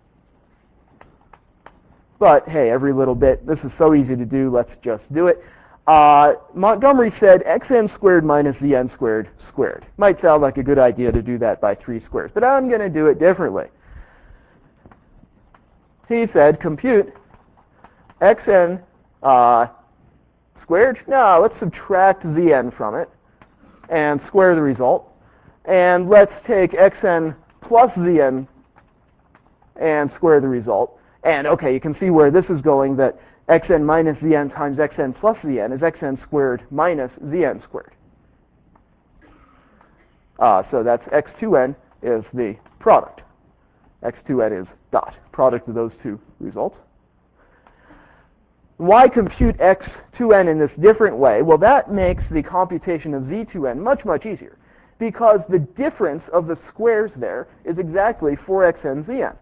But hey, every little bit, this is so easy to do, let's just do it. Uh, Montgomery said xn squared minus zn squared squared. Might sound like a good idea to do that by three squares, but I'm going to do it differently. He said compute xn uh, squared. No, let's subtract zn from it and square the result. And let's take xn plus zn and square the result. And okay, you can see where this is going, that xn minus zn times xn plus zn is xn squared minus zn squared. Uh, so that's x two n is the product. x two n is dot, product of those two results. Why compute x two n in this different way? Well, that makes the computation of z two n much, much easier. because the difference of the squares there is exactly four x n z n.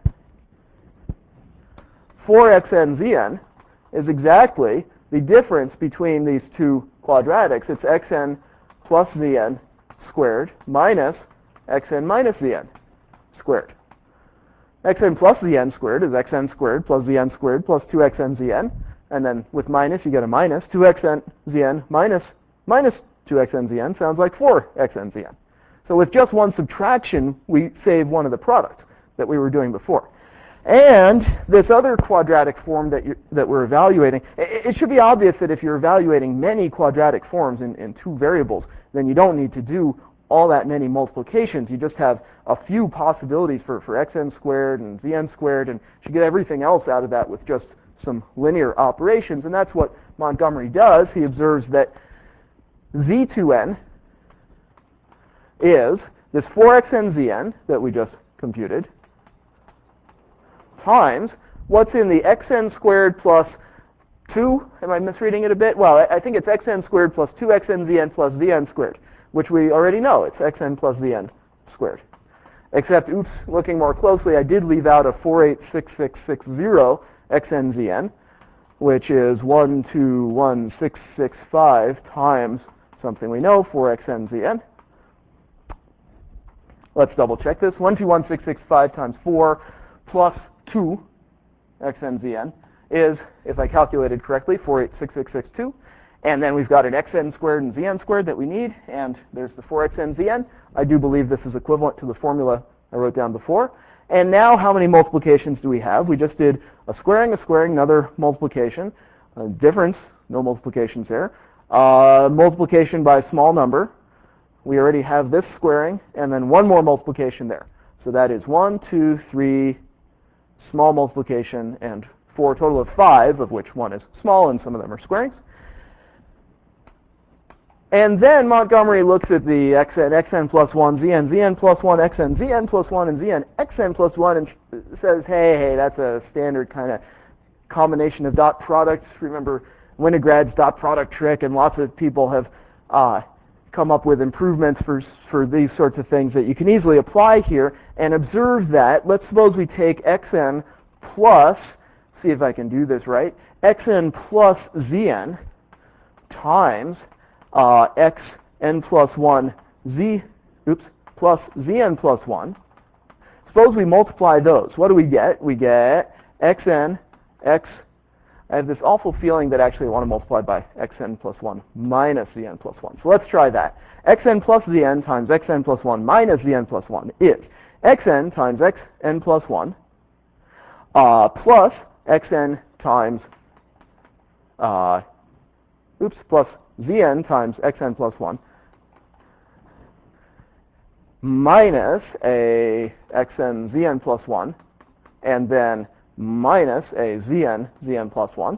four x n z n is exactly the difference between these two quadratics. It's xn plus zn squared minus xn minus zn squared. Xn plus zn squared is xn squared plus zn squared plus two x n z n. And then with minus, you get a minus. two x n z n minus minus two x n z n sounds like four x n z n. So with just one subtraction, we save one of the products that we were doing before. And this other quadratic form that, you, that we're evaluating, it, it should be obvious that if you're evaluating many quadratic forms in, in two variables, then you don't need to do all that many multiplications. You just have a few possibilities for, for xn squared and zn squared, and you should get everything else out of that with just some linear operations. And that's what Montgomery does. He observes that z two n is this four x n z n that we just computed times what's in the xn squared plus two, am I misreading it a bit? Well, I think it's xn squared plus two x n z n plus zn squared, which we already know. It's xn plus zn squared. Except, oops, looking more closely, I did leave out a four eight six six six zero xn zn, which is one two one six six five times something we know, four x n z n. Let's double check this. one two one six six five times four plus two x n z n is, if I calculated correctly, four eight six six six two. And then we've got an xn squared and zn squared that we need, and there's the four x n z n. I do believe this is equivalent to the formula I wrote down before. And now how many multiplications do we have? We just did a squaring, a squaring, another multiplication. A difference, no multiplications there. Uh, multiplication by a small number. We already have this squaring, and then one more multiplication there. So that is one, two, three, small multiplication, and four, a total of five, of which one is small, and some of them are squarings. And then Montgomery looks at the xn, xn plus one, zn, zn plus one, xn, zn plus one, and zn, xn plus one, and says, hey, hey, that's a standard kind of combination of dot products. Remember Winograd's dot product trick, and lots of people have uh, come up with improvements for, for these sorts of things that you can easily apply here. And observe that, let's suppose we take xn plus, see if I can do this right, xn plus zn times Uh, x n plus one z, oops, plus zn plus one. Suppose we multiply those. What do we get? We get xn, x, I have this awful feeling that actually I want to multiply by xn plus one minus zn plus one. So let's try that. Xn plus zn times xn plus one minus zn plus one is xn times xn plus one uh, plus xn times, uh, oops, plus zn times xn plus one minus a xn zn plus one, and then minus a zn zn plus one.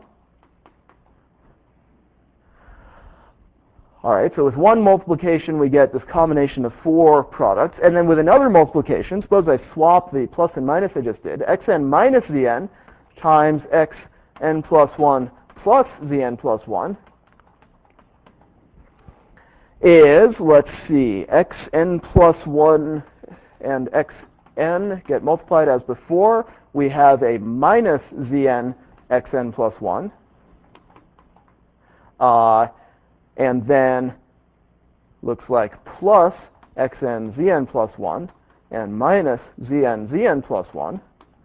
All right, so with one multiplication we get this combination of four products, and then with another multiplication, suppose I swap the plus and minus I just did, xn minus zn times xn plus one plus zn plus one is, let's see, xn plus one and xn get multiplied as before. We have a minus zn xn plus one. Uh, and then looks like plus xn zn plus one and minus zn zn plus one.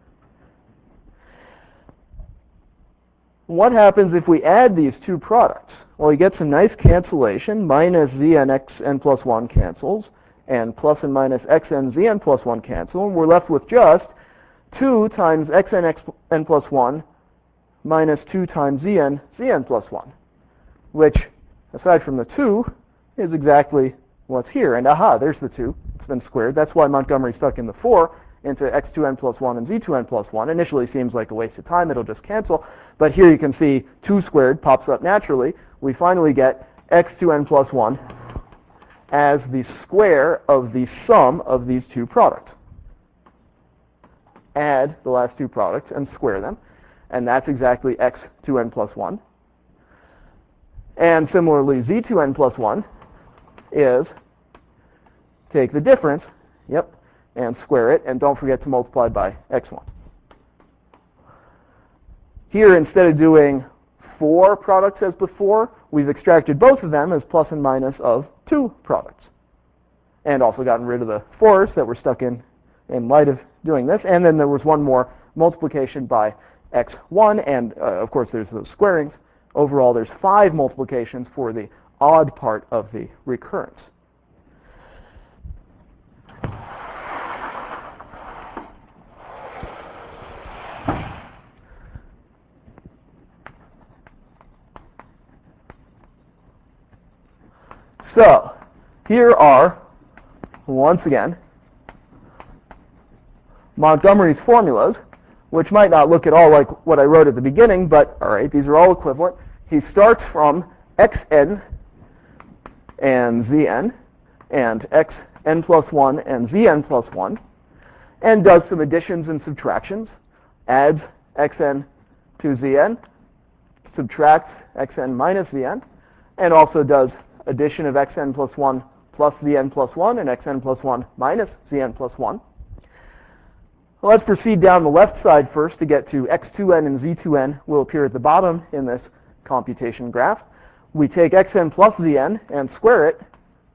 What happens if we add these two products? Well, we get some nice cancellation. Minus zn xn plus one cancels, and plus and minus xn zn plus one cancel, and we're left with just two times xn xn plus one minus two times zn zn plus one, which, aside from the two, is exactly what's here. And aha, there's the two. It's been squared. That's why Montgomery stuck in the four into x two n plus one and z two n plus one. Initially seems like a waste of time. It'll just cancel. But here you can see two squared pops up naturally. We finally get x two n plus one as the square of the sum of these two products. Add the last two products and square them. And that's exactly x two n plus one. And similarly, z two n plus one is take the difference, yep, and square it, and don't forget to multiply by x one. Here, instead of doing four products as before, we've extracted both of them as plus and minus of two products. And also gotten rid of the fours that were stuck in in light of doing this. And then there was one more multiplication by x one, and uh, of course there's those squarings. Overall, there's five multiplications for the odd part of the recurrence. So, here are, once again, Montgomery's formulas, which might not look at all like what I wrote at the beginning, but all right, these are all equivalent. He starts from xn and zn and xn plus one and zn plus one, and does some additions and subtractions, adds xn to zn, subtracts xn minus zn, and also does addition of xn plus one plus zn plus one and xn plus one minus zn plus one. Well, let's proceed down the left side first to get to x two n and z two n will appear at the bottom in this computation graph. We take xn plus zn and square it.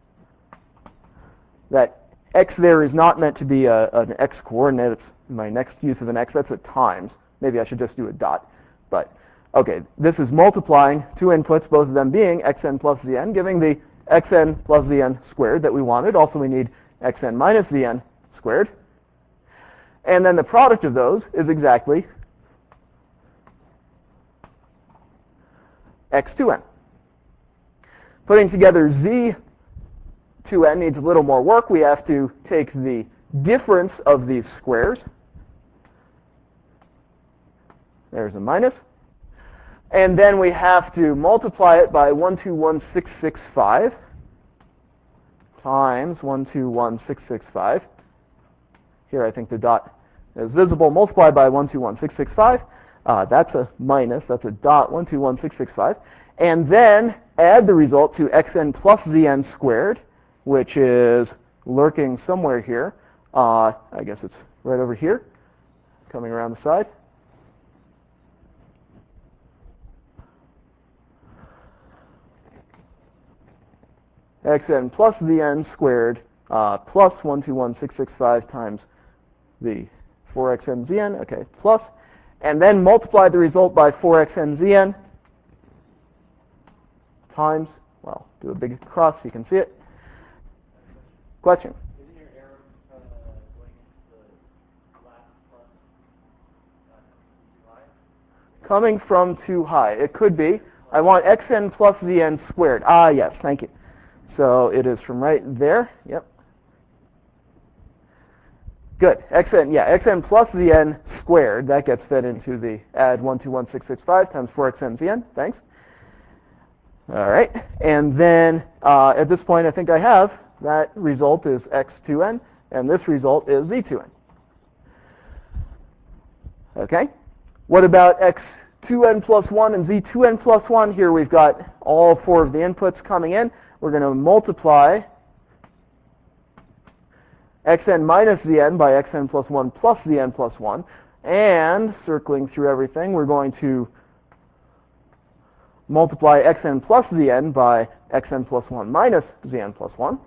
That x there is not meant to be a, an x coordinate. It's my next use of an x. That's a times. Maybe I should just do a dot. But okay, this is multiplying two inputs, both of them being xn plus zn, giving the xn plus zn squared that we wanted. Also, we need xn minus zn squared. And then the product of those is exactly x two n. Putting together z two n needs a little more work. We have to take the difference of these squares. There's a minus. And then we have to multiply it by one two one six six five times one two one six six five. Here I think the dot is visible. Multiply by one two one six six five. Uh, that's a minus. That's a dot one two one six six five. And then add the result to xn plus zn squared, which is lurking somewhere here. Uh, I guess it's right over here, coming around the side. Xn plus zn squared uh, plus one two one six six five times the four x n zn, okay, plus, and then multiply the result by four x n zn times, well, do a big cross so you can see it. Question? Isn't your arrow uh, going into the last plus uh, too high? Coming from too high. It could be. I want xn plus zn squared. Ah, yes, thank you. So it is from right there. Yep. Good. Xn, yeah, xn plus zn squared. That gets fed into the add one two one six six five times four x n zn. Thanks. All right. And then uh, at this point, I think I have that result is x two n, and this result is z two n. Okay. What about x two n plus one and z two n plus one? Here we've got all four of the inputs coming in. We're going to multiply xn minus zn by xn plus one plus zn plus one. And circling through everything, we're going to multiply xn plus zn by xn plus one minus zn plus one.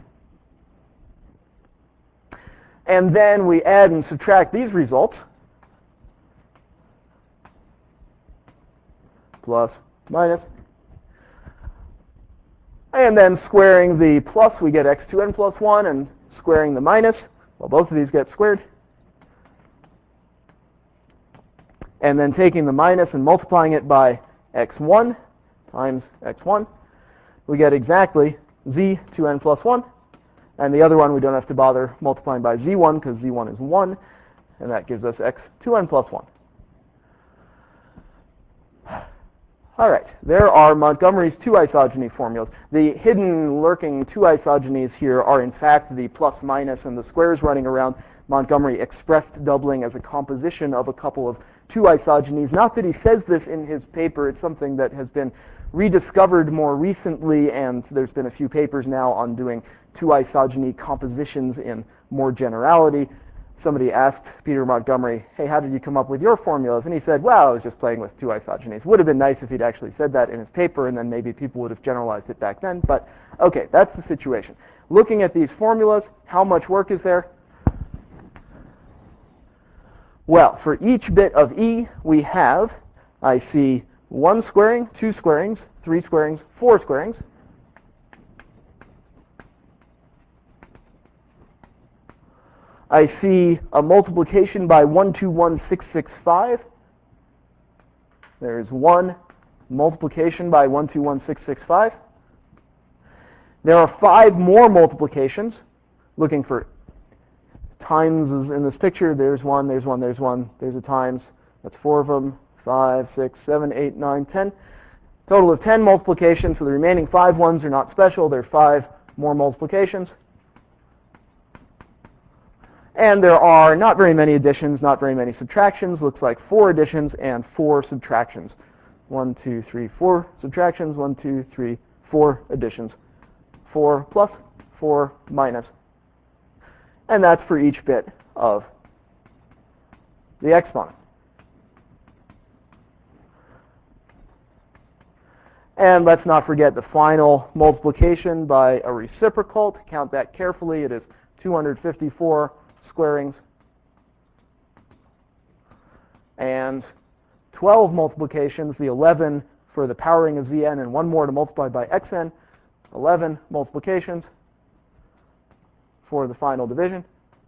And then we add and subtract these results. Plus, minus. And then squaring the plus, we get x two n plus one, and squaring the minus, well, both of these get squared. And then taking the minus and multiplying it by x one times x one, we get exactly z two n plus one. And the other one we don't have to bother multiplying by z one because z one is one, and that gives us x two n plus one. All right, there are Montgomery's two isogeny formulas. The hidden lurking two isogenies here are in fact the plus minus and the squares running around. Montgomery expressed doubling as a composition of a couple of two isogenies. Not that he says this in his paper, it's something that has been rediscovered more recently, and there's been a few papers now on doing two isogeny compositions in more generality. Somebody asked Peter Montgomery, hey, how did you come up with your formulas? And he said, well, I was just playing with two isogenies. Would have been nice if he'd actually said that in his paper, and then maybe people would have generalized it back then. But okay, that's the situation. Looking at these formulas, how much work is there? Well, for each bit of E, we have, I see one squaring, two squarings, three squarings, four squarings. I see a multiplication by one two one six six five. There's one multiplication by one two one six six five. There are five more multiplications. Looking for times in this picture. There's one, there's one, there's one, there's a times. That's four of them. Five, six, seven, eight, nine, ten. Total of ten multiplications. So the remaining five ones are not special. There are five more multiplications. And there are not very many additions, not very many subtractions. Looks like four additions and four subtractions. One, two, three, four subtractions. One, two, three, four additions. Four plus, four minus. And that's for each bit of the exponent. And let's not forget the final multiplication by a reciprocal. To count that carefully, it is two hundred fifty-four squarings and twelve multiplications, the eleven for the powering of Zn and one more to multiply by Xn, eleven multiplications for the final division.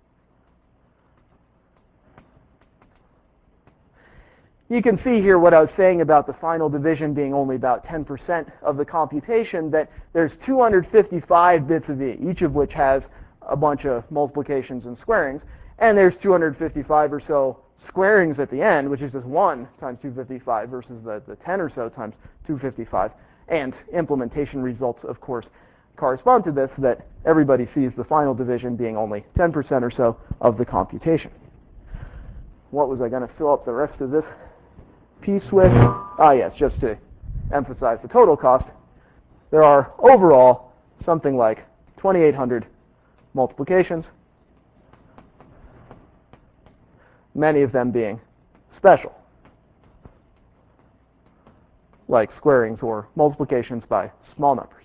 You can see here what I was saying about the final division being only about ten percent of the computation, that there's two hundred fifty-five bits of E, each of which has a bunch of multiplications and squarings, and there's two hundred fifty-five or so squarings at the end, which is just one times two hundred fifty-five versus the, the ten or so times two hundred fifty-five. And implementation results, of course, correspond to this, that everybody sees the final division being only ten percent or so of the computation. What was I going to fill up the rest of this piece with? Ah, yes, just to emphasize the total cost. There are overall something like twenty-eight hundred multiplications, many of them being special, like squarings or multiplications by small numbers.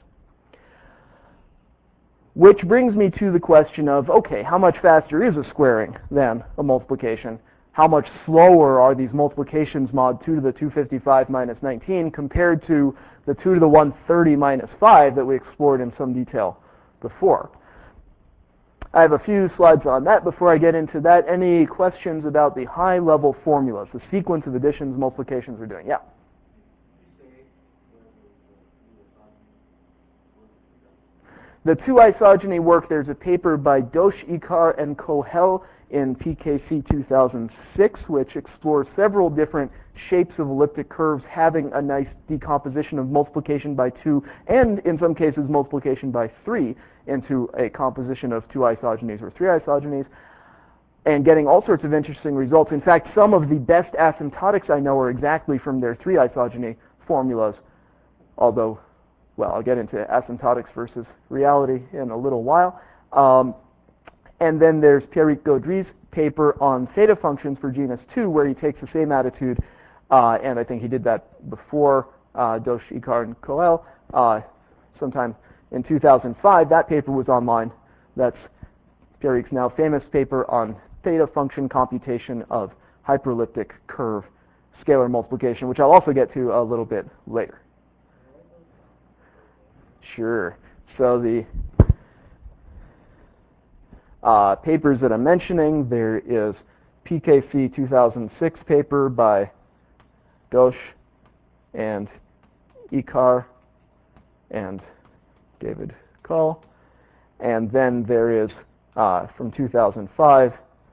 Which brings me to the question of, okay, how much faster is a squaring than a multiplication? How much slower are these multiplications mod two to the two hundred fifty-five minus nineteen compared to the two to the one hundred thirty minus five that we explored in some detail before? I have a few slides on that. Before I get into that, any questions about the high-level formulas, the sequence of additions, multiplications we're doing? Yeah? The two isogeny work, there's a paper by Dosch, Ikar, and Kohel in P K C two thousand six, which explores several different shapes of elliptic curves having a nice decomposition of multiplication by two, and in some cases multiplication by three, into a composition of two isogenies or three isogenies, and getting all sorts of interesting results. In fact, some of the best asymptotics I know are exactly from their three isogeny formulas, although, well, I'll get into asymptotics versus reality in a little while. Um, and then there's Pierrick Gaudry's paper on theta functions for genus two, where he takes the same attitude, uh, and I think he did that before uh, Dosch, Ikar, and Kohel, uh, sometime in two thousand five. That paper was online. That's Pierrick's now famous paper on theta function computation of hyperelliptic curve scalar multiplication, which I'll also get to a little bit later. Sure. So the uh, papers that I'm mentioning, there is P K C two thousand six paper by Dosch and Ikar and David Call. And then there is, uh, from two thousand five,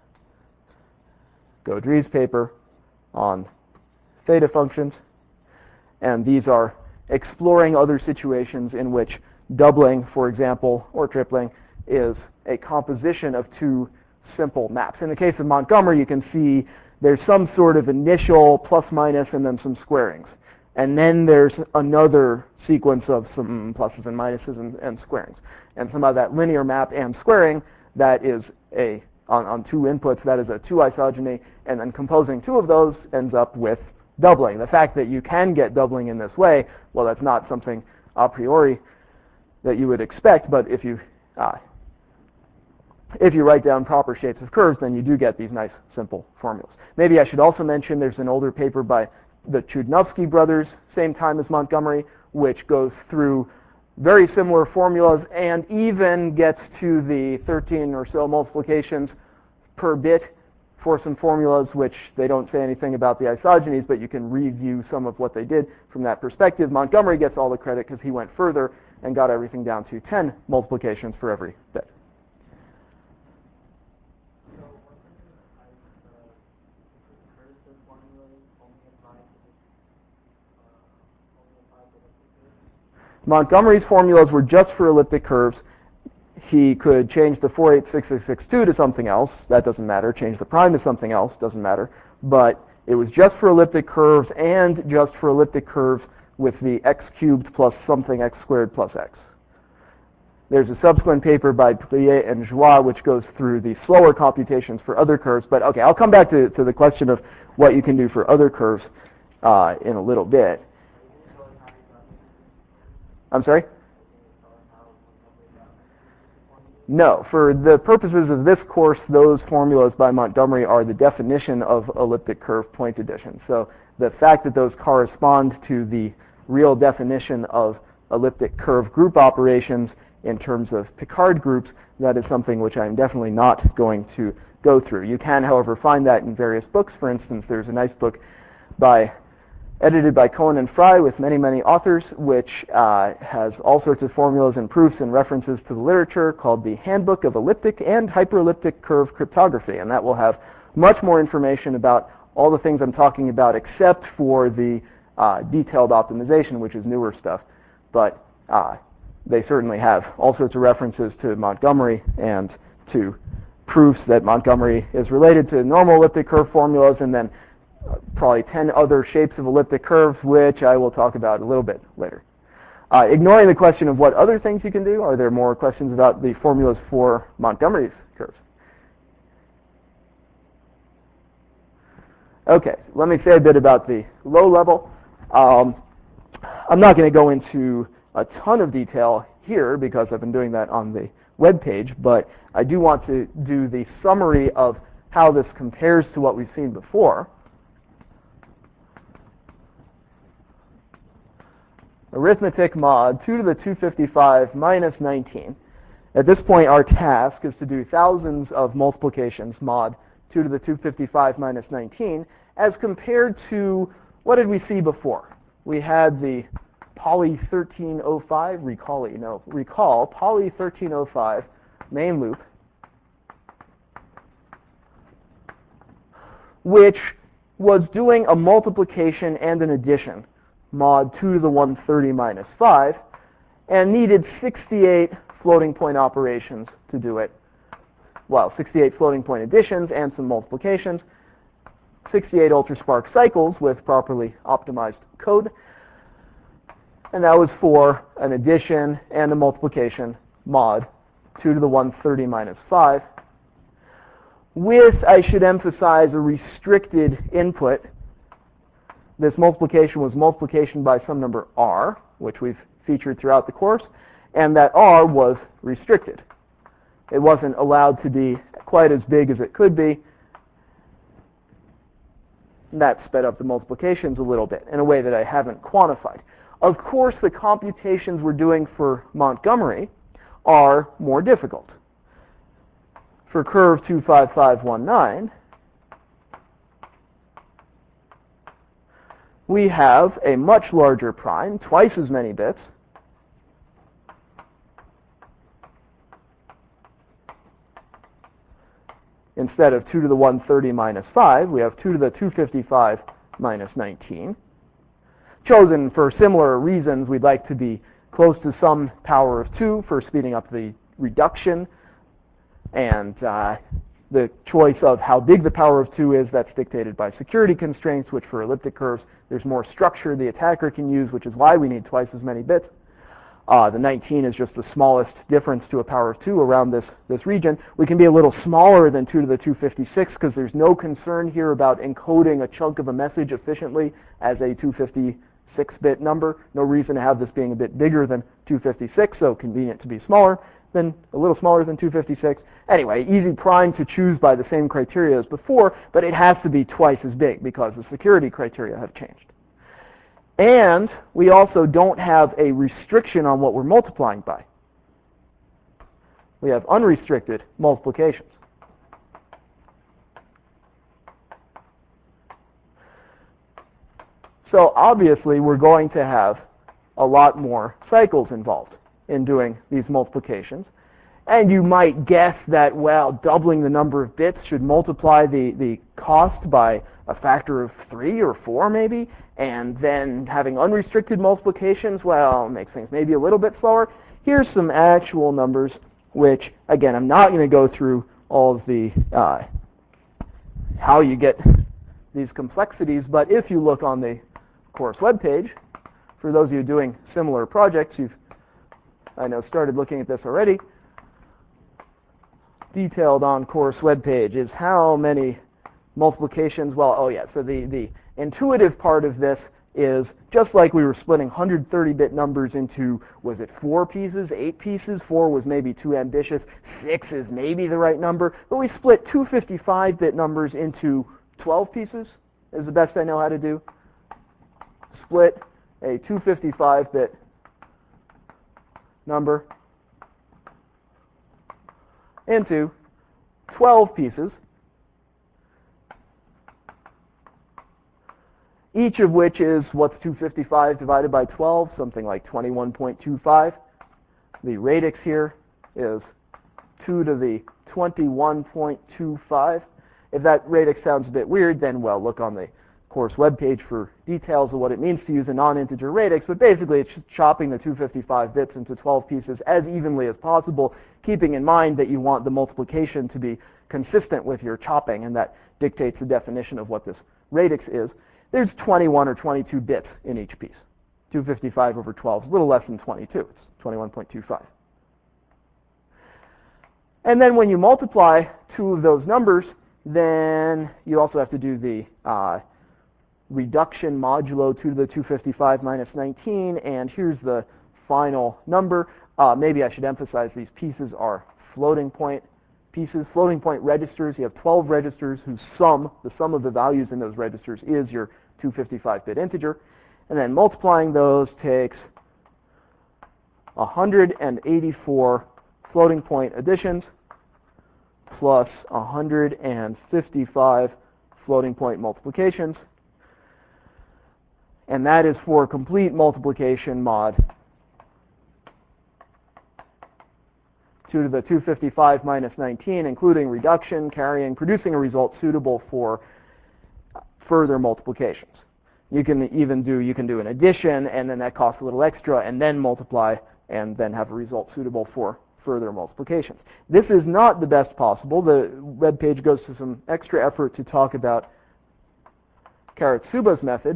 Gaudry's paper on theta functions. And these are exploring other situations in which doubling, for example, or tripling, is a composition of two simple maps. In the case of Montgomery, you can see there's some sort of initial plus minus and then some squarings. And then there's another sequence of some pluses and minuses and, and squarings. And somehow that linear map and squaring, that is a, on, on two inputs, that is a two isogeny, and then composing two of those ends up with doubling. The fact that you can get doubling in this way, well, that's not something a priori that you would expect, but if you uh, if you write down proper shapes of curves, then you do get these nice simple formulas. Maybe I should also mention there's an older paper by the Chudnovsky brothers, same time as Montgomery, which goes through very similar formulas and even gets to the thirteen or so multiplications per bit for some formulas, which they don't say anything about the isogenies, but you can review some of what they did from that perspective. Montgomery gets all the credit because he went further and got everything down to ten multiplications for every bit. So what I uh, curves this formula only apply to uh, only apply to elliptic curves? Montgomery's formulas were just for elliptic curves. He could change the four eight six six six two to something else. That doesn't matter. Change the prime to something else. Doesn't matter. But it was just for elliptic curves and just for elliptic curves with the x cubed plus something x squared plus x. There's a subsequent paper by Plié and Joie which goes through the slower computations for other curves. But okay, I'll come back to, to the question of what you can do for other curves uh, in a little bit. I'm sorry? No, for the purposes of this course, those formulas by Montgomery are the definition of elliptic curve point addition. So the fact that those correspond to the real definition of elliptic curve group operations in terms of Picard groups, that is something which I'm definitely not going to go through. You can, however, find that in various books. For instance, there's a nice book by edited by Cohen and Fry with many, many authors, which uh, has all sorts of formulas and proofs and references to the literature called the Handbook of Elliptic and Hyperelliptic Curve Cryptography. And that will have much more information about all the things I'm talking about except for the uh, detailed optimization, which is newer stuff. But uh, they certainly have all sorts of references to Montgomery and to proofs that Montgomery is related to normal elliptic curve formulas, and then Uh, probably ten other shapes of elliptic curves, which I will talk about a little bit later. Uh, ignoring the question of what other things you can do, are there more questions about the formulas for Montgomery's curves? Okay, let me say a bit about the low level. Um, I'm not going to go into a ton of detail here because I've been doing that on the web page, but I do want to do the summary of how this compares to what we've seen before. Arithmetic mod two to the two fifty-five minus nineteen. At this point, our task is to do thousands of multiplications mod two to the two fifty-five minus nineteen as compared to, what did we see before? We had the Poly thirteen oh five, recall, you know, recall Poly thirteen oh five main loop, which was doing a multiplication and an addition, mod two to the one thirty minus five, and needed sixty-eight floating point operations to do it. Well, sixty-eight floating point additions and some multiplications, sixty-eight ultraspark cycles with properly optimized code, and that was for an addition and a multiplication mod two to the one thirty minus five, with, I should emphasize, a restricted input. This multiplication was multiplication by some number r, which we've featured throughout the course, and that r was restricted. It wasn't allowed to be quite as big as it could be. That sped up the multiplications a little bit in a way that I haven't quantified. Of course, the computations we're doing for Montgomery are more difficult. For curve two five five one nine, we have a much larger prime, twice as many bits. Instead of two to the one thirty minus five, we have two to the two fifty-five minus nineteen. Chosen for similar reasons. We'd like to be close to some power of two for speeding up the reduction, and uh, the choice of how big the power of two is, that's dictated by security constraints, which for elliptic curves, there's more structure the attacker can use, which is why we need twice as many bits. Uh, the nineteen is just the smallest difference to a power of two around this, this region. We can be a little smaller than two to the two fifty-six because there's no concern here about encoding a chunk of a message efficiently as a two fifty-six bit number. No reason to have this being a bit bigger than two fifty-six, so convenient to be smaller than a little smaller than two fifty-six. Anyway, easy prime to choose by the same criteria as before, but it has to be twice as big because the security criteria have changed. And we also don't have a restriction on what we're multiplying by. We have unrestricted multiplications. So obviously we're going to have a lot more cycles involved in doing these multiplications. And you might guess that, well, doubling the number of bits should multiply the, the cost by a factor of three or four maybe, and then having unrestricted multiplications, well, makes things maybe a little bit slower. Here's some actual numbers, which, again, I'm not going to go through all of the, uh, how you get these complexities, but if you look on the course webpage, for those of you doing similar projects, you've, I know, started looking at this already. Detailed on course webpage is how many multiplications, well, oh yeah, so the, the intuitive part of this is just like we were splitting one hundred thirty bit numbers into, was it four pieces, eight pieces? Four was maybe too ambitious. Six is maybe the right number. But we split two fifty-five bit numbers into twelve pieces, is the best I know how to do. Split a two fifty-five bit number into twelve pieces, each of which is, what's two fifty-five divided by twelve? Something like twenty-one point two five. The radix here is two to the twenty-one point two five. If that radix sounds a bit weird, then, well, look on the course webpage for details of what it means to use a non-integer radix, but basically it's just chopping the two fifty-five bits into twelve pieces as evenly as possible, keeping in mind that you want the multiplication to be consistent with your chopping, and that dictates the definition of what this radix is. There's twenty-one or twenty-two bits in each piece. two fifty-five over twelve is a little less than twenty-two. It's twenty-one point two five. And then when you multiply two of those numbers, then you also have to do the uh, reduction modulo two to the two fifty-five minus nineteen, and here's the final number. Uh, maybe I should emphasize these pieces are floating point pieces, floating point registers. You have twelve registers whose sum, the sum of the values in those registers, is your two fifty-five bit integer. And then multiplying those takes one hundred eighty-four floating point additions plus one hundred fifty-five floating point multiplications. And that is for complete multiplication mod two to the two fifty-five minus nineteen, including reduction, carrying, producing a result suitable for further multiplications. You can even do, you can do an addition, and then that costs a little extra, and then multiply, and then have a result suitable for further multiplications. This is not the best possible. The web page goes to some extra effort to talk about Karatsuba's method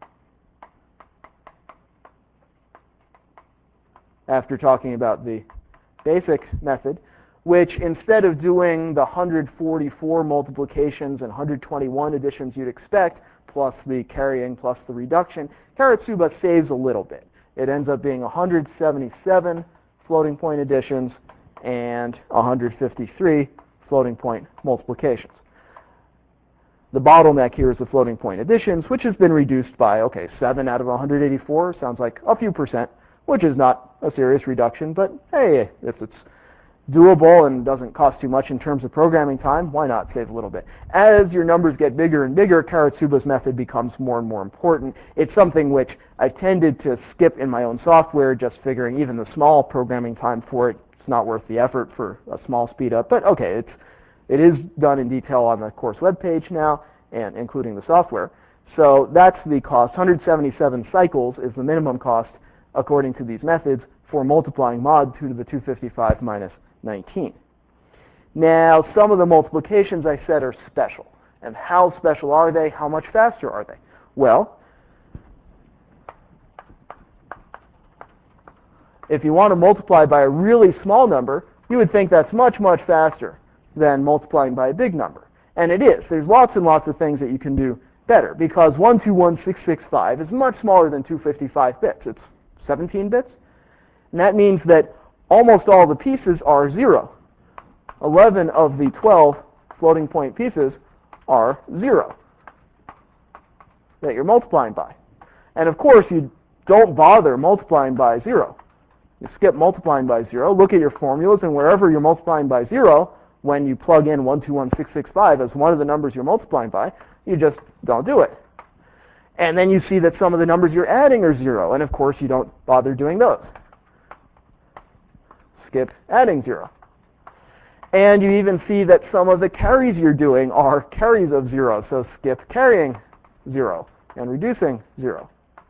after talking about the basic method, which instead of doing the one hundred forty-four multiplications and one hundred twenty-one additions you'd expect, plus the carrying plus the reduction, Karatsuba saves a little bit. It ends up being one hundred seventy-seven floating point additions and one hundred fifty-three floating point multiplications. The bottleneck here is the floating point additions, which has been reduced by, okay, seven out of one hundred eighty-four, sounds like a few percent, which is not a serious reduction, but hey, if it's doable and doesn't cost too much in terms of programming time, why not save a little bit? As your numbers get bigger and bigger, Karatsuba's method becomes more and more important. It's something which I've tended to skip in my own software, just figuring even the small programming time for it, it's not worth the effort for a small speed up. But okay, it's, it is done in detail on the course webpage now, and including the software. So that's the cost. one hundred seventy-seven cycles is the minimum cost according to these methods for multiplying mod two to the two fifty-five minus nineteen. Now, some of the multiplications I said are special. And how special are they? How much faster are they? Well, if you want to multiply by a really small number, you would think that's much, much faster than multiplying by a big number. And it is. There's lots and lots of things that you can do better, because one two one six six five is much smaller than two hundred fifty-five bits. It's seventeen bits. And that means that almost all the pieces are zero. eleven of the twelve floating point pieces are zero that you're multiplying by. And of course, you don't bother multiplying by zero. You skip multiplying by zero, look at your formulas, and wherever you're multiplying by zero, when you plug in one two one six six five as one of the numbers you're multiplying by, you just don't do it. And then you see that some of the numbers you're adding are zero, and of course you don't bother doing those. Skip adding zero. And you even see that some of the carries you're doing are carries of zero, so skip carrying zero and reducing zero.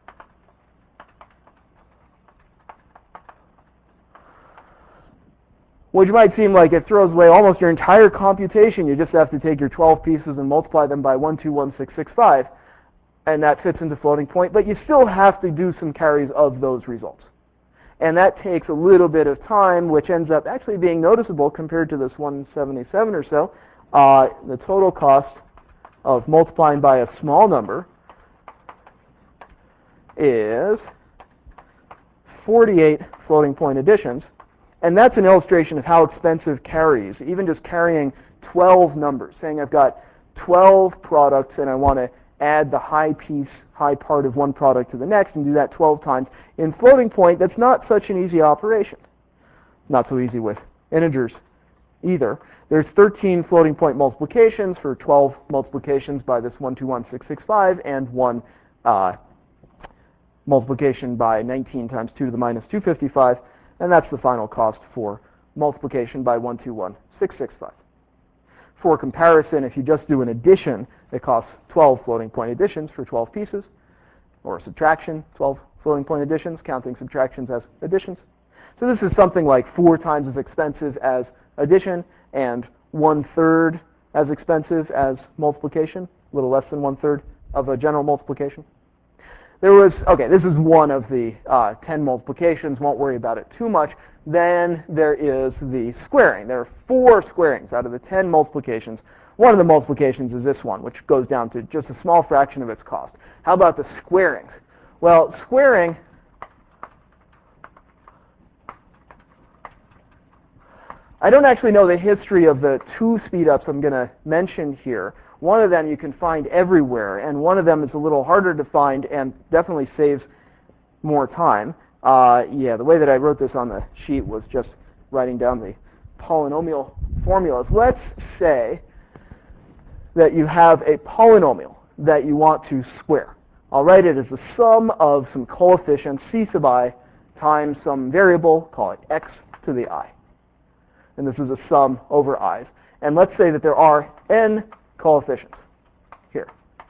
Which might seem like it throws away almost your entire computation. You just have to take your twelve pieces and multiply them by one two one six six five, and that fits into floating point, but you still have to do some carries of those results. And that takes a little bit of time, which ends up actually being noticeable compared to this one seventy-seven or so. Uh, the total cost of multiplying by a small number is forty-eight floating point additions. And that's an illustration of how expensive carries, even just carrying twelve numbers, saying I've got twelve products and I want to add the high piece, high part of one product to the next and do that twelve times. In floating point, that's not such an easy operation. Not so easy with integers either. There's thirteen floating point multiplications for twelve multiplications by this one two one six six five and one uh, multiplication by nineteen times two to the minus two hundred fifty-five. And that's the final cost for multiplication by one two one six six five. For comparison, if you just do an addition, it costs twelve floating point additions for twelve pieces, or subtraction, twelve floating point additions, counting subtractions as additions. So this is something like four times as expensive as addition and one-third as expensive as multiplication, a little less than one-third of a general multiplication. There was, okay, this is one of the uh, ten multiplications, won't worry about it too much. Then there is the squaring. There are four squarings out of the ten multiplications. One of the multiplications is this one, which goes down to just a small fraction of its cost. How about the squarings? Well, squaring, I don't actually know the history of the two speed-ups I'm going to mention here. One of them you can find everywhere, and one of them is a little harder to find and definitely saves more time. Uh, yeah, the way that I wrote this on the sheet was just writing down the polynomial formulas. Let's say that you have a polynomial that you want to square. I'll write it as the sum of some coefficients, c sub I, times some variable, call it x to the I. And this is a sum over i's. And let's say that there are n coefficients here.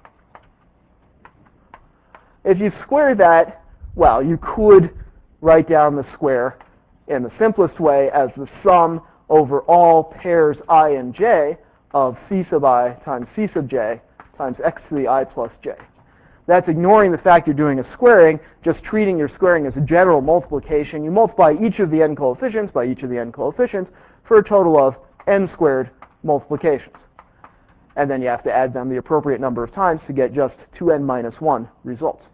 If you square that, well, you could write down the square in the simplest way as the sum over all pairs I and j of c sub I times c sub j times x to the I plus j. That's ignoring the fact you're doing a squaring, just treating your squaring as a general multiplication. You multiply each of the n coefficients by each of the n coefficients for a total of n squared multiplications. And then you have to add them the appropriate number of times to get just two n minus one results.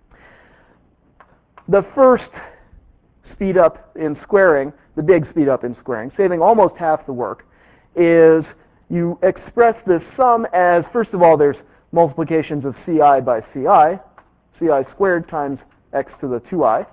The first speed up in squaring, the big speed up in squaring, saving almost half the work, is you express this sum as, first of all, there's multiplications of ci by ci, ci squared times x to the two i.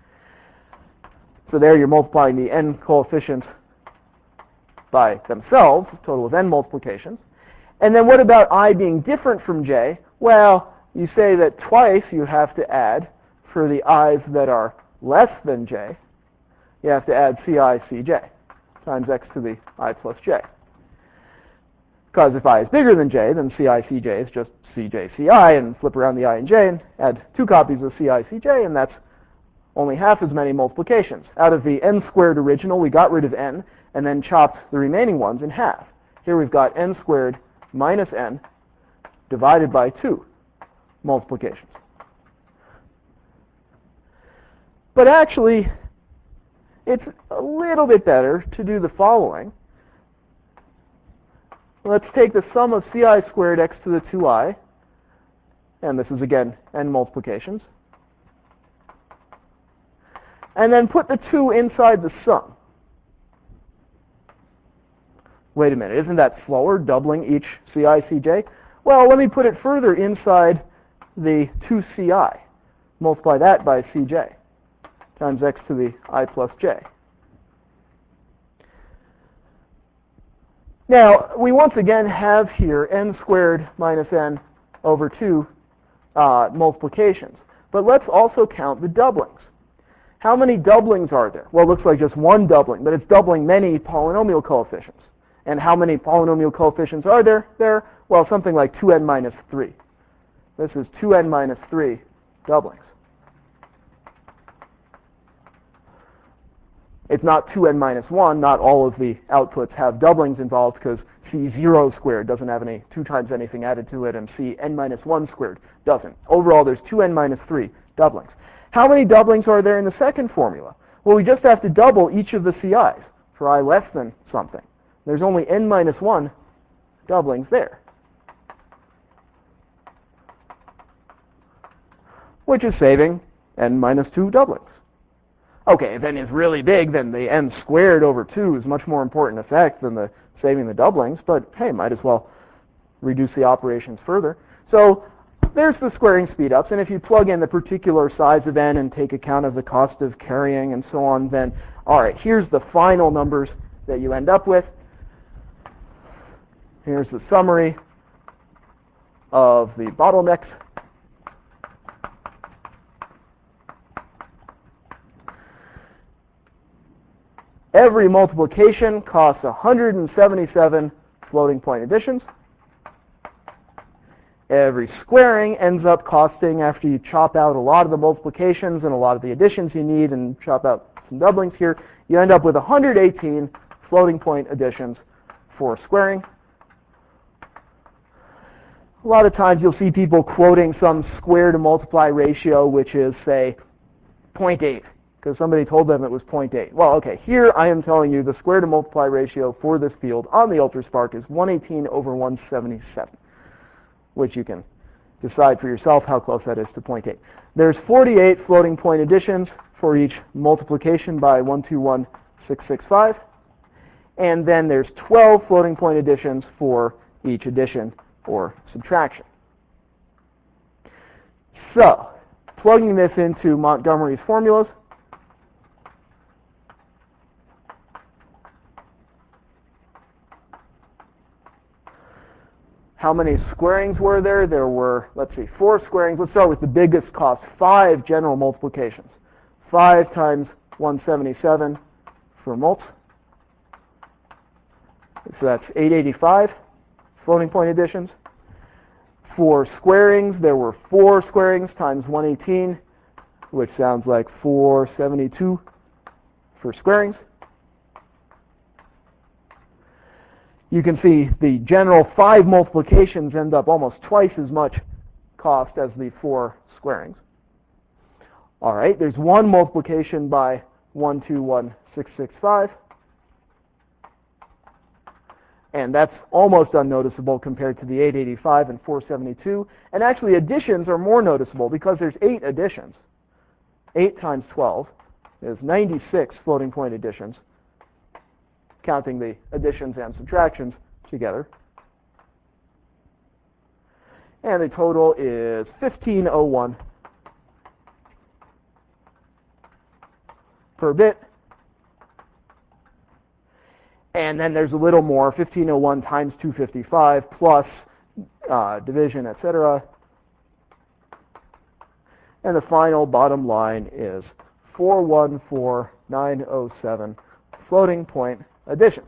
So there you're multiplying the n coefficients by themselves, a total of n multiplications. And then what about I being different from j? Well, you say that twice you have to add, for the i's that are less than j, you have to add ci cj times x to the I plus j. Because if I is bigger than j, then ci cj is just cj ci, and flip around the I and j and add two copies of ci cj, and that's only half as many multiplications. Out of the n squared original, we got rid of n, and then chopped the remaining ones in half. Here we've got n squared minus n divided by two multiplications. But actually, it's a little bit better to do the following. Let's take the sum of ci squared x to the two i, and this is again n multiplications, and then put the two inside the sum. Wait a minute, isn't that slower, doubling each ci, cj? Well, let me put it further inside the two ci. Multiply that by cj times x to the I plus j. Now, we once again have here n squared minus n over two uh, multiplications. But let's also count the doublings. How many doublings are there? Well, it looks like just one doubling, but it's doubling many polynomial coefficients. And how many polynomial coefficients are there? There, well, something like two n minus three. This is two n minus three doublings. It's not two n minus one. Not all of the outputs have doublings involved because c zero squared doesn't have any two times anything added to it, and c n minus one squared doesn't. Overall, there's two n minus three doublings. How many doublings are there in the second formula? Well, we just have to double each of the ci's for I less than something. There's only n minus one doublings there, which is saving n minus two doublings. Okay, if n is really big, then the n squared over two is much more important effect than the saving the doublings, but hey, might as well reduce the operations further. So there's the squaring speedups, and if you plug in the particular size of n and take account of the cost of carrying and so on, then all right, here's the final numbers that you end up with. Here's the summary of the bottlenecks. Every multiplication costs one hundred seventy-seven floating point additions. Every squaring ends up costing, after you chop out a lot of the multiplications and a lot of the additions you need and chop out some doublings here, you end up with one hundred eighteen floating point additions for squaring. A lot of times you'll see people quoting some square to multiply ratio, which is, say, zero point eight. Because somebody told them it was zero point eight. Well, okay, here I am telling you the square to multiply ratio for this field on the UltraSpark is one eighteen over one seventy-seven, which you can decide for yourself how close that is to zero point eight. There's forty-eight floating point additions for each multiplication by one two one six six five, and then there's twelve floating point additions for each addition or subtraction. So, plugging this into Montgomery's formulas, how many squarings were there? There were, let's see, four squarings. Let's start with the biggest cost, five general multiplications. five times one seventy-seven for mults. So that's eight eighty-five floating point additions. For squarings, there were four squarings times one eighteen, which sounds like four seventy-two for squarings. You can see the general five multiplications end up almost twice as much cost as the four squarings. All right, there's one multiplication by one two one six six five, and that's almost unnoticeable compared to the eight eighty-five and four seventy-two. And actually, additions are more noticeable because there's eight additions. eight times twelve is ninety-six floating point additions, counting the additions and subtractions together. And the total is fifteen oh one per bit. And then there's a little more, fifteen oh one times two fifty-five plus uh, division, et cetera. And the final bottom line is four one four nine oh seven floating point additions.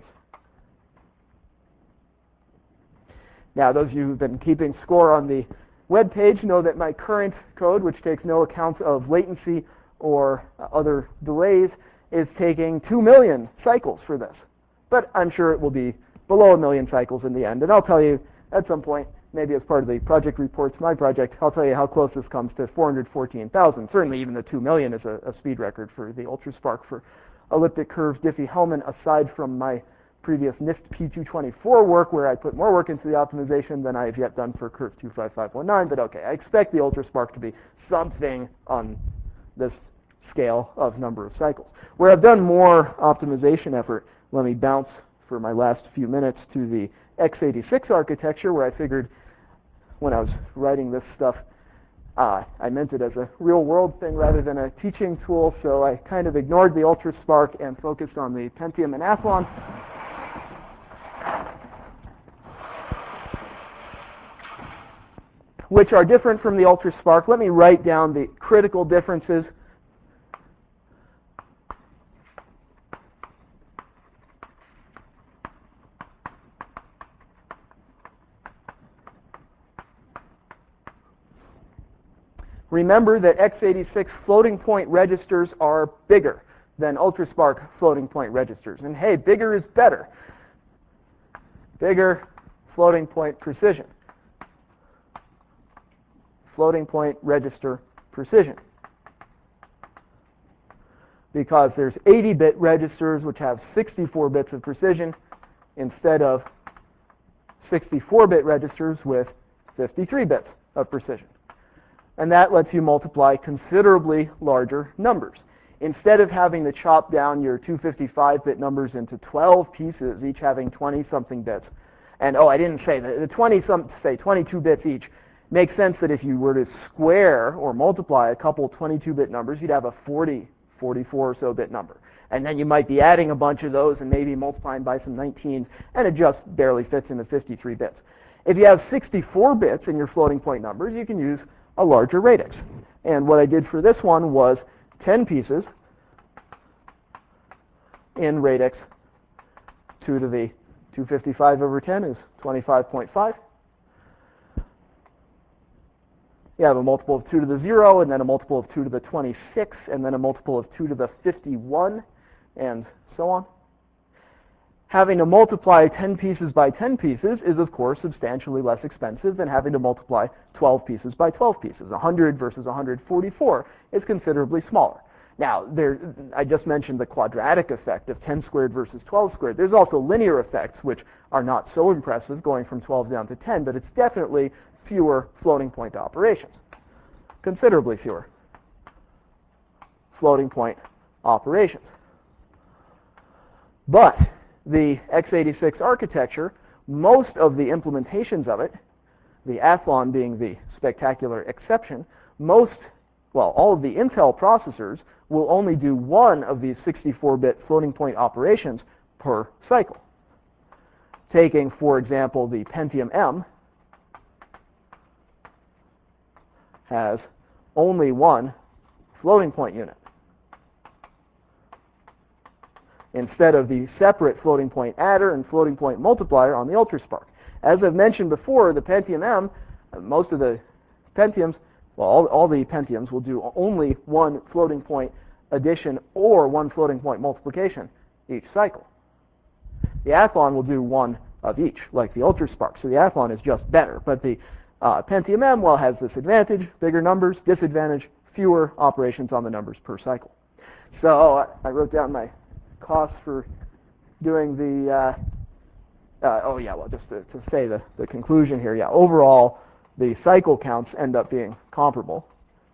Now, those of you who've been keeping score on the web page know that my current code, which takes no account of latency or other delays, is taking two million cycles for this. but I'm sure it will be below a million cycles in the end. And I'll tell you at some point, maybe as part of the project reports, my project, I'll tell you how close this comes to four hundred fourteen thousand. Certainly even the two million is a, a speed record for the UltraSpark for elliptic curve Diffie-Hellman, aside from my previous NIST P two twenty-four work where I put more work into the optimization than I have yet done for curve two five five one nine. But okay, I expect the UltraSpark to be something on this scale of number of cycles. Where I've done more optimization effort, let me bounce for my last few minutes to the x eighty-six architecture, where I figured when I was writing this stuff, uh, I meant it as a real-world thing rather than a teaching tool, so I kind of ignored the UltraSpark and focused on the Pentium and Athlon. Which are different from the UltraSpark. Let me write down the critical differences. Remember that x eighty-six floating point registers are bigger than UltraSpark floating point registers. And hey, bigger is better. Bigger floating point precision. Floating point register precision. Because there's eighty bit registers which have sixty-four bits of precision instead of sixty-four bit registers with fifty-three bits of precision. And that lets you multiply considerably larger numbers. Instead of having to chop down your two fifty-five bit numbers into twelve pieces, each having twenty something bits, and oh, I didn't say that, the twenty some, say twenty-two bits each, makes sense that if you were to square or multiply a couple twenty-two bit numbers, you'd have a forty, forty-four or so bit number. And then you might be adding a bunch of those and maybe multiplying by some nineteens, and it just barely fits into fifty-three bits. If you have sixty-four bits in your floating point numbers, you can use a larger radix. And what I did for this one was ten pieces in radix two to the two fifty-five over ten is twenty-five point five. You have a multiple of two to the zero, and then a multiple of two to the twenty-six, and then a multiple of two to the fifty-one, and so on. Having to multiply ten pieces by ten pieces is, of course, substantially less expensive than having to multiply twelve pieces by twelve pieces. one hundred versus one hundred forty-four is considerably smaller. Now, there, I just mentioned the quadratic effect of ten squared versus twelve squared. There's also linear effects, which are not so impressive, going from twelve down to ten, but it's definitely fewer floating point operations. Considerably fewer floating point operations. But the x eighty-six architecture, most of the implementations of it, the Athlon being the spectacular exception, most, well, all of the Intel processors will only do one of these sixty-four bit floating point operations per cycle. Taking, for example, the Pentium M has only one floating point unit, instead of the separate floating point adder and floating point multiplier on the UltraSpark. As I've mentioned before, the Pentium M, most of the Pentiums, well, all, all the Pentiums will do only one floating point addition or one floating point multiplication each cycle. The Athlon will do one of each, like the UltraSpark. So the Athlon is just better. But the uh, Pentium M, well, has this advantage, bigger numbers, disadvantage, fewer operations on the numbers per cycle. So I wrote down my costs for doing the, uh, uh, oh yeah, well, just to, to say the, the conclusion here, yeah, overall, the cycle counts end up being comparable.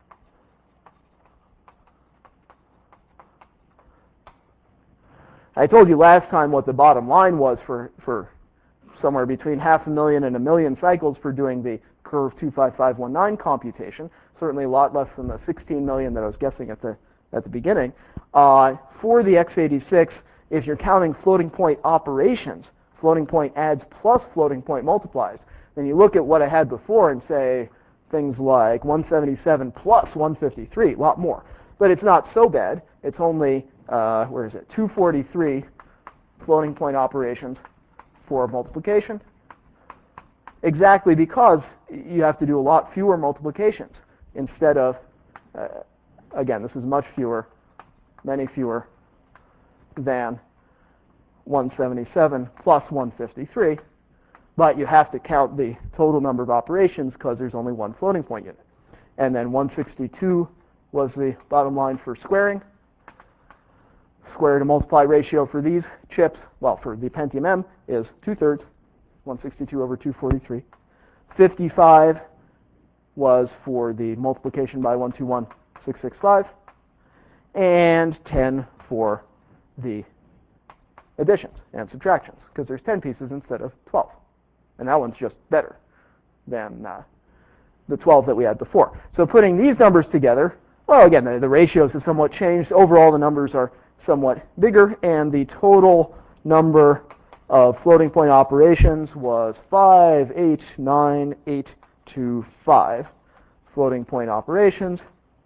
I told you last time what the bottom line was for, for somewhere between half a million and a million cycles for doing the curve two five five one nine computation, certainly a lot less than the sixteen million that I was guessing at the, at the beginning. Uh, for the x eighty-six, if you're counting floating point operations, floating point adds plus floating point multiplies, then you look at what I had before and say things like one seventy-seven plus one fifty-three, a lot more. But it's not so bad. It's only, uh, where is it, two forty-three floating point operations for multiplication. Exactly because you have to do a lot fewer multiplications instead of, uh, again, this is much fewer, many fewer than one seventy-seven plus one fifty-three, but you have to count the total number of operations because there's only one floating point unit. And then one sixty-two was the bottom line for squaring. Square to multiply ratio for these chips, well, for the Pentium M is two-thirds, one sixty-two over two forty-three. fifty-five was for the multiplication by one twenty-one, six sixty-five, and ten for the additions and subtractions, because there's ten pieces instead of twelve. And that one's just better than uh, the twelve that we had before. So putting these numbers together, well, again, the, the ratios have somewhat changed. Overall, the numbers are somewhat bigger, and the total number of floating point operations was five eight nine eight two five floating point operations.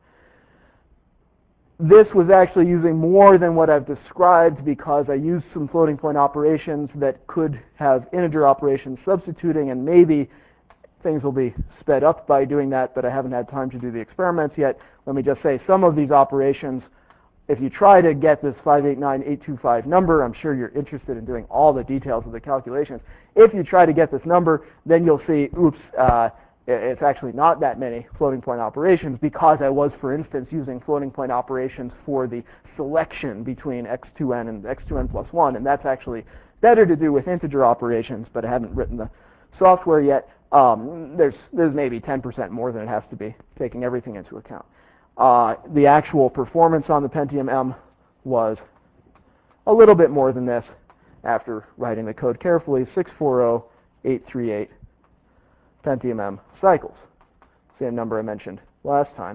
This was actually using more than what I've described because I used some floating point operations that could have integer operations substituting, and maybe things will be sped up by doing that, but I haven't had time to do the experiments yet. Let me just say some of these operations, if you try to get this five eight nine eight two five number, I'm sure you're interested in doing all the details of the calculations. If you try to get this number, then you'll see, oops, uh, it's actually not that many floating point operations because I was, for instance, using floating point operations for the selection between x two n and x two n plus one, and that's actually better to do with integer operations, but I haven't written the software yet. Um, there's, there's maybe ten percent more than it has to be, taking everything into account. Uh, the actual performance on the Pentium M was a little bit more than this after writing the code carefully, six forty eight thirty-eight Pentium M cycles. Same number I mentioned last time.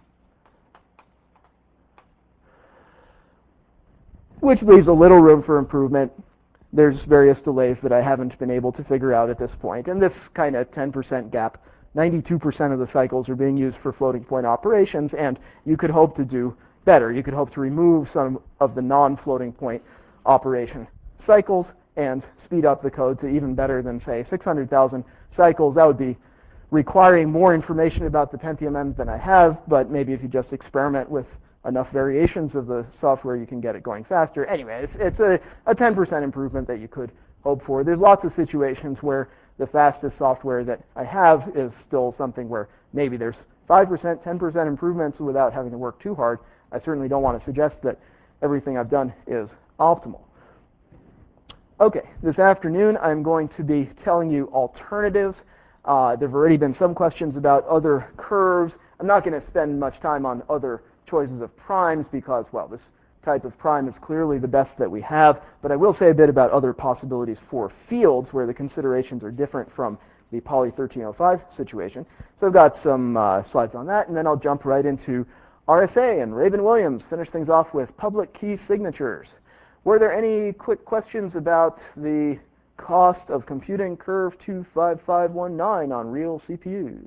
Which leaves a little room for improvement. There's various delays that I haven't been able to figure out at this point, and this kind of ten percent gap, ninety-two percent of the cycles are being used for floating point operations, and you could hope to do better. You could hope to remove some of the non-floating point operation cycles and speed up the code to even better than, say, six hundred thousand cycles. That would be requiring more information about the Pentium M than I have, but maybe if you just experiment with enough variations of the software, you can get it going faster. Anyway, it's, it's a, a ten percent improvement that you could hope for. There's lots of situations where the fastest software that I have is still something where maybe there's five percent, ten percent improvements without having to work too hard. I certainly don't want to suggest that everything I've done is optimal. Okay, this afternoon I'm going to be telling you alternatives. Uh, there have already been some questions about other curves. I'm not going to spend much time on other choices of primes because, well, this type of prime is clearly the best that we have, but I will say a bit about other possibilities for fields where the considerations are different from the Poly thirteen oh five situation. So I've got some uh, slides on that, and then I'll jump right into R S A and Raven-Williams, finish things off with public key signatures. Were there any quick questions about the cost of computing curve two five five one nine on real C P Us?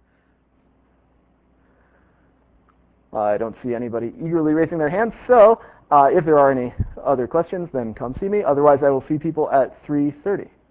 I don't see anybody eagerly raising their hands, so uh, if there are any other questions, then come see me. Otherwise, I will see people at three thirty.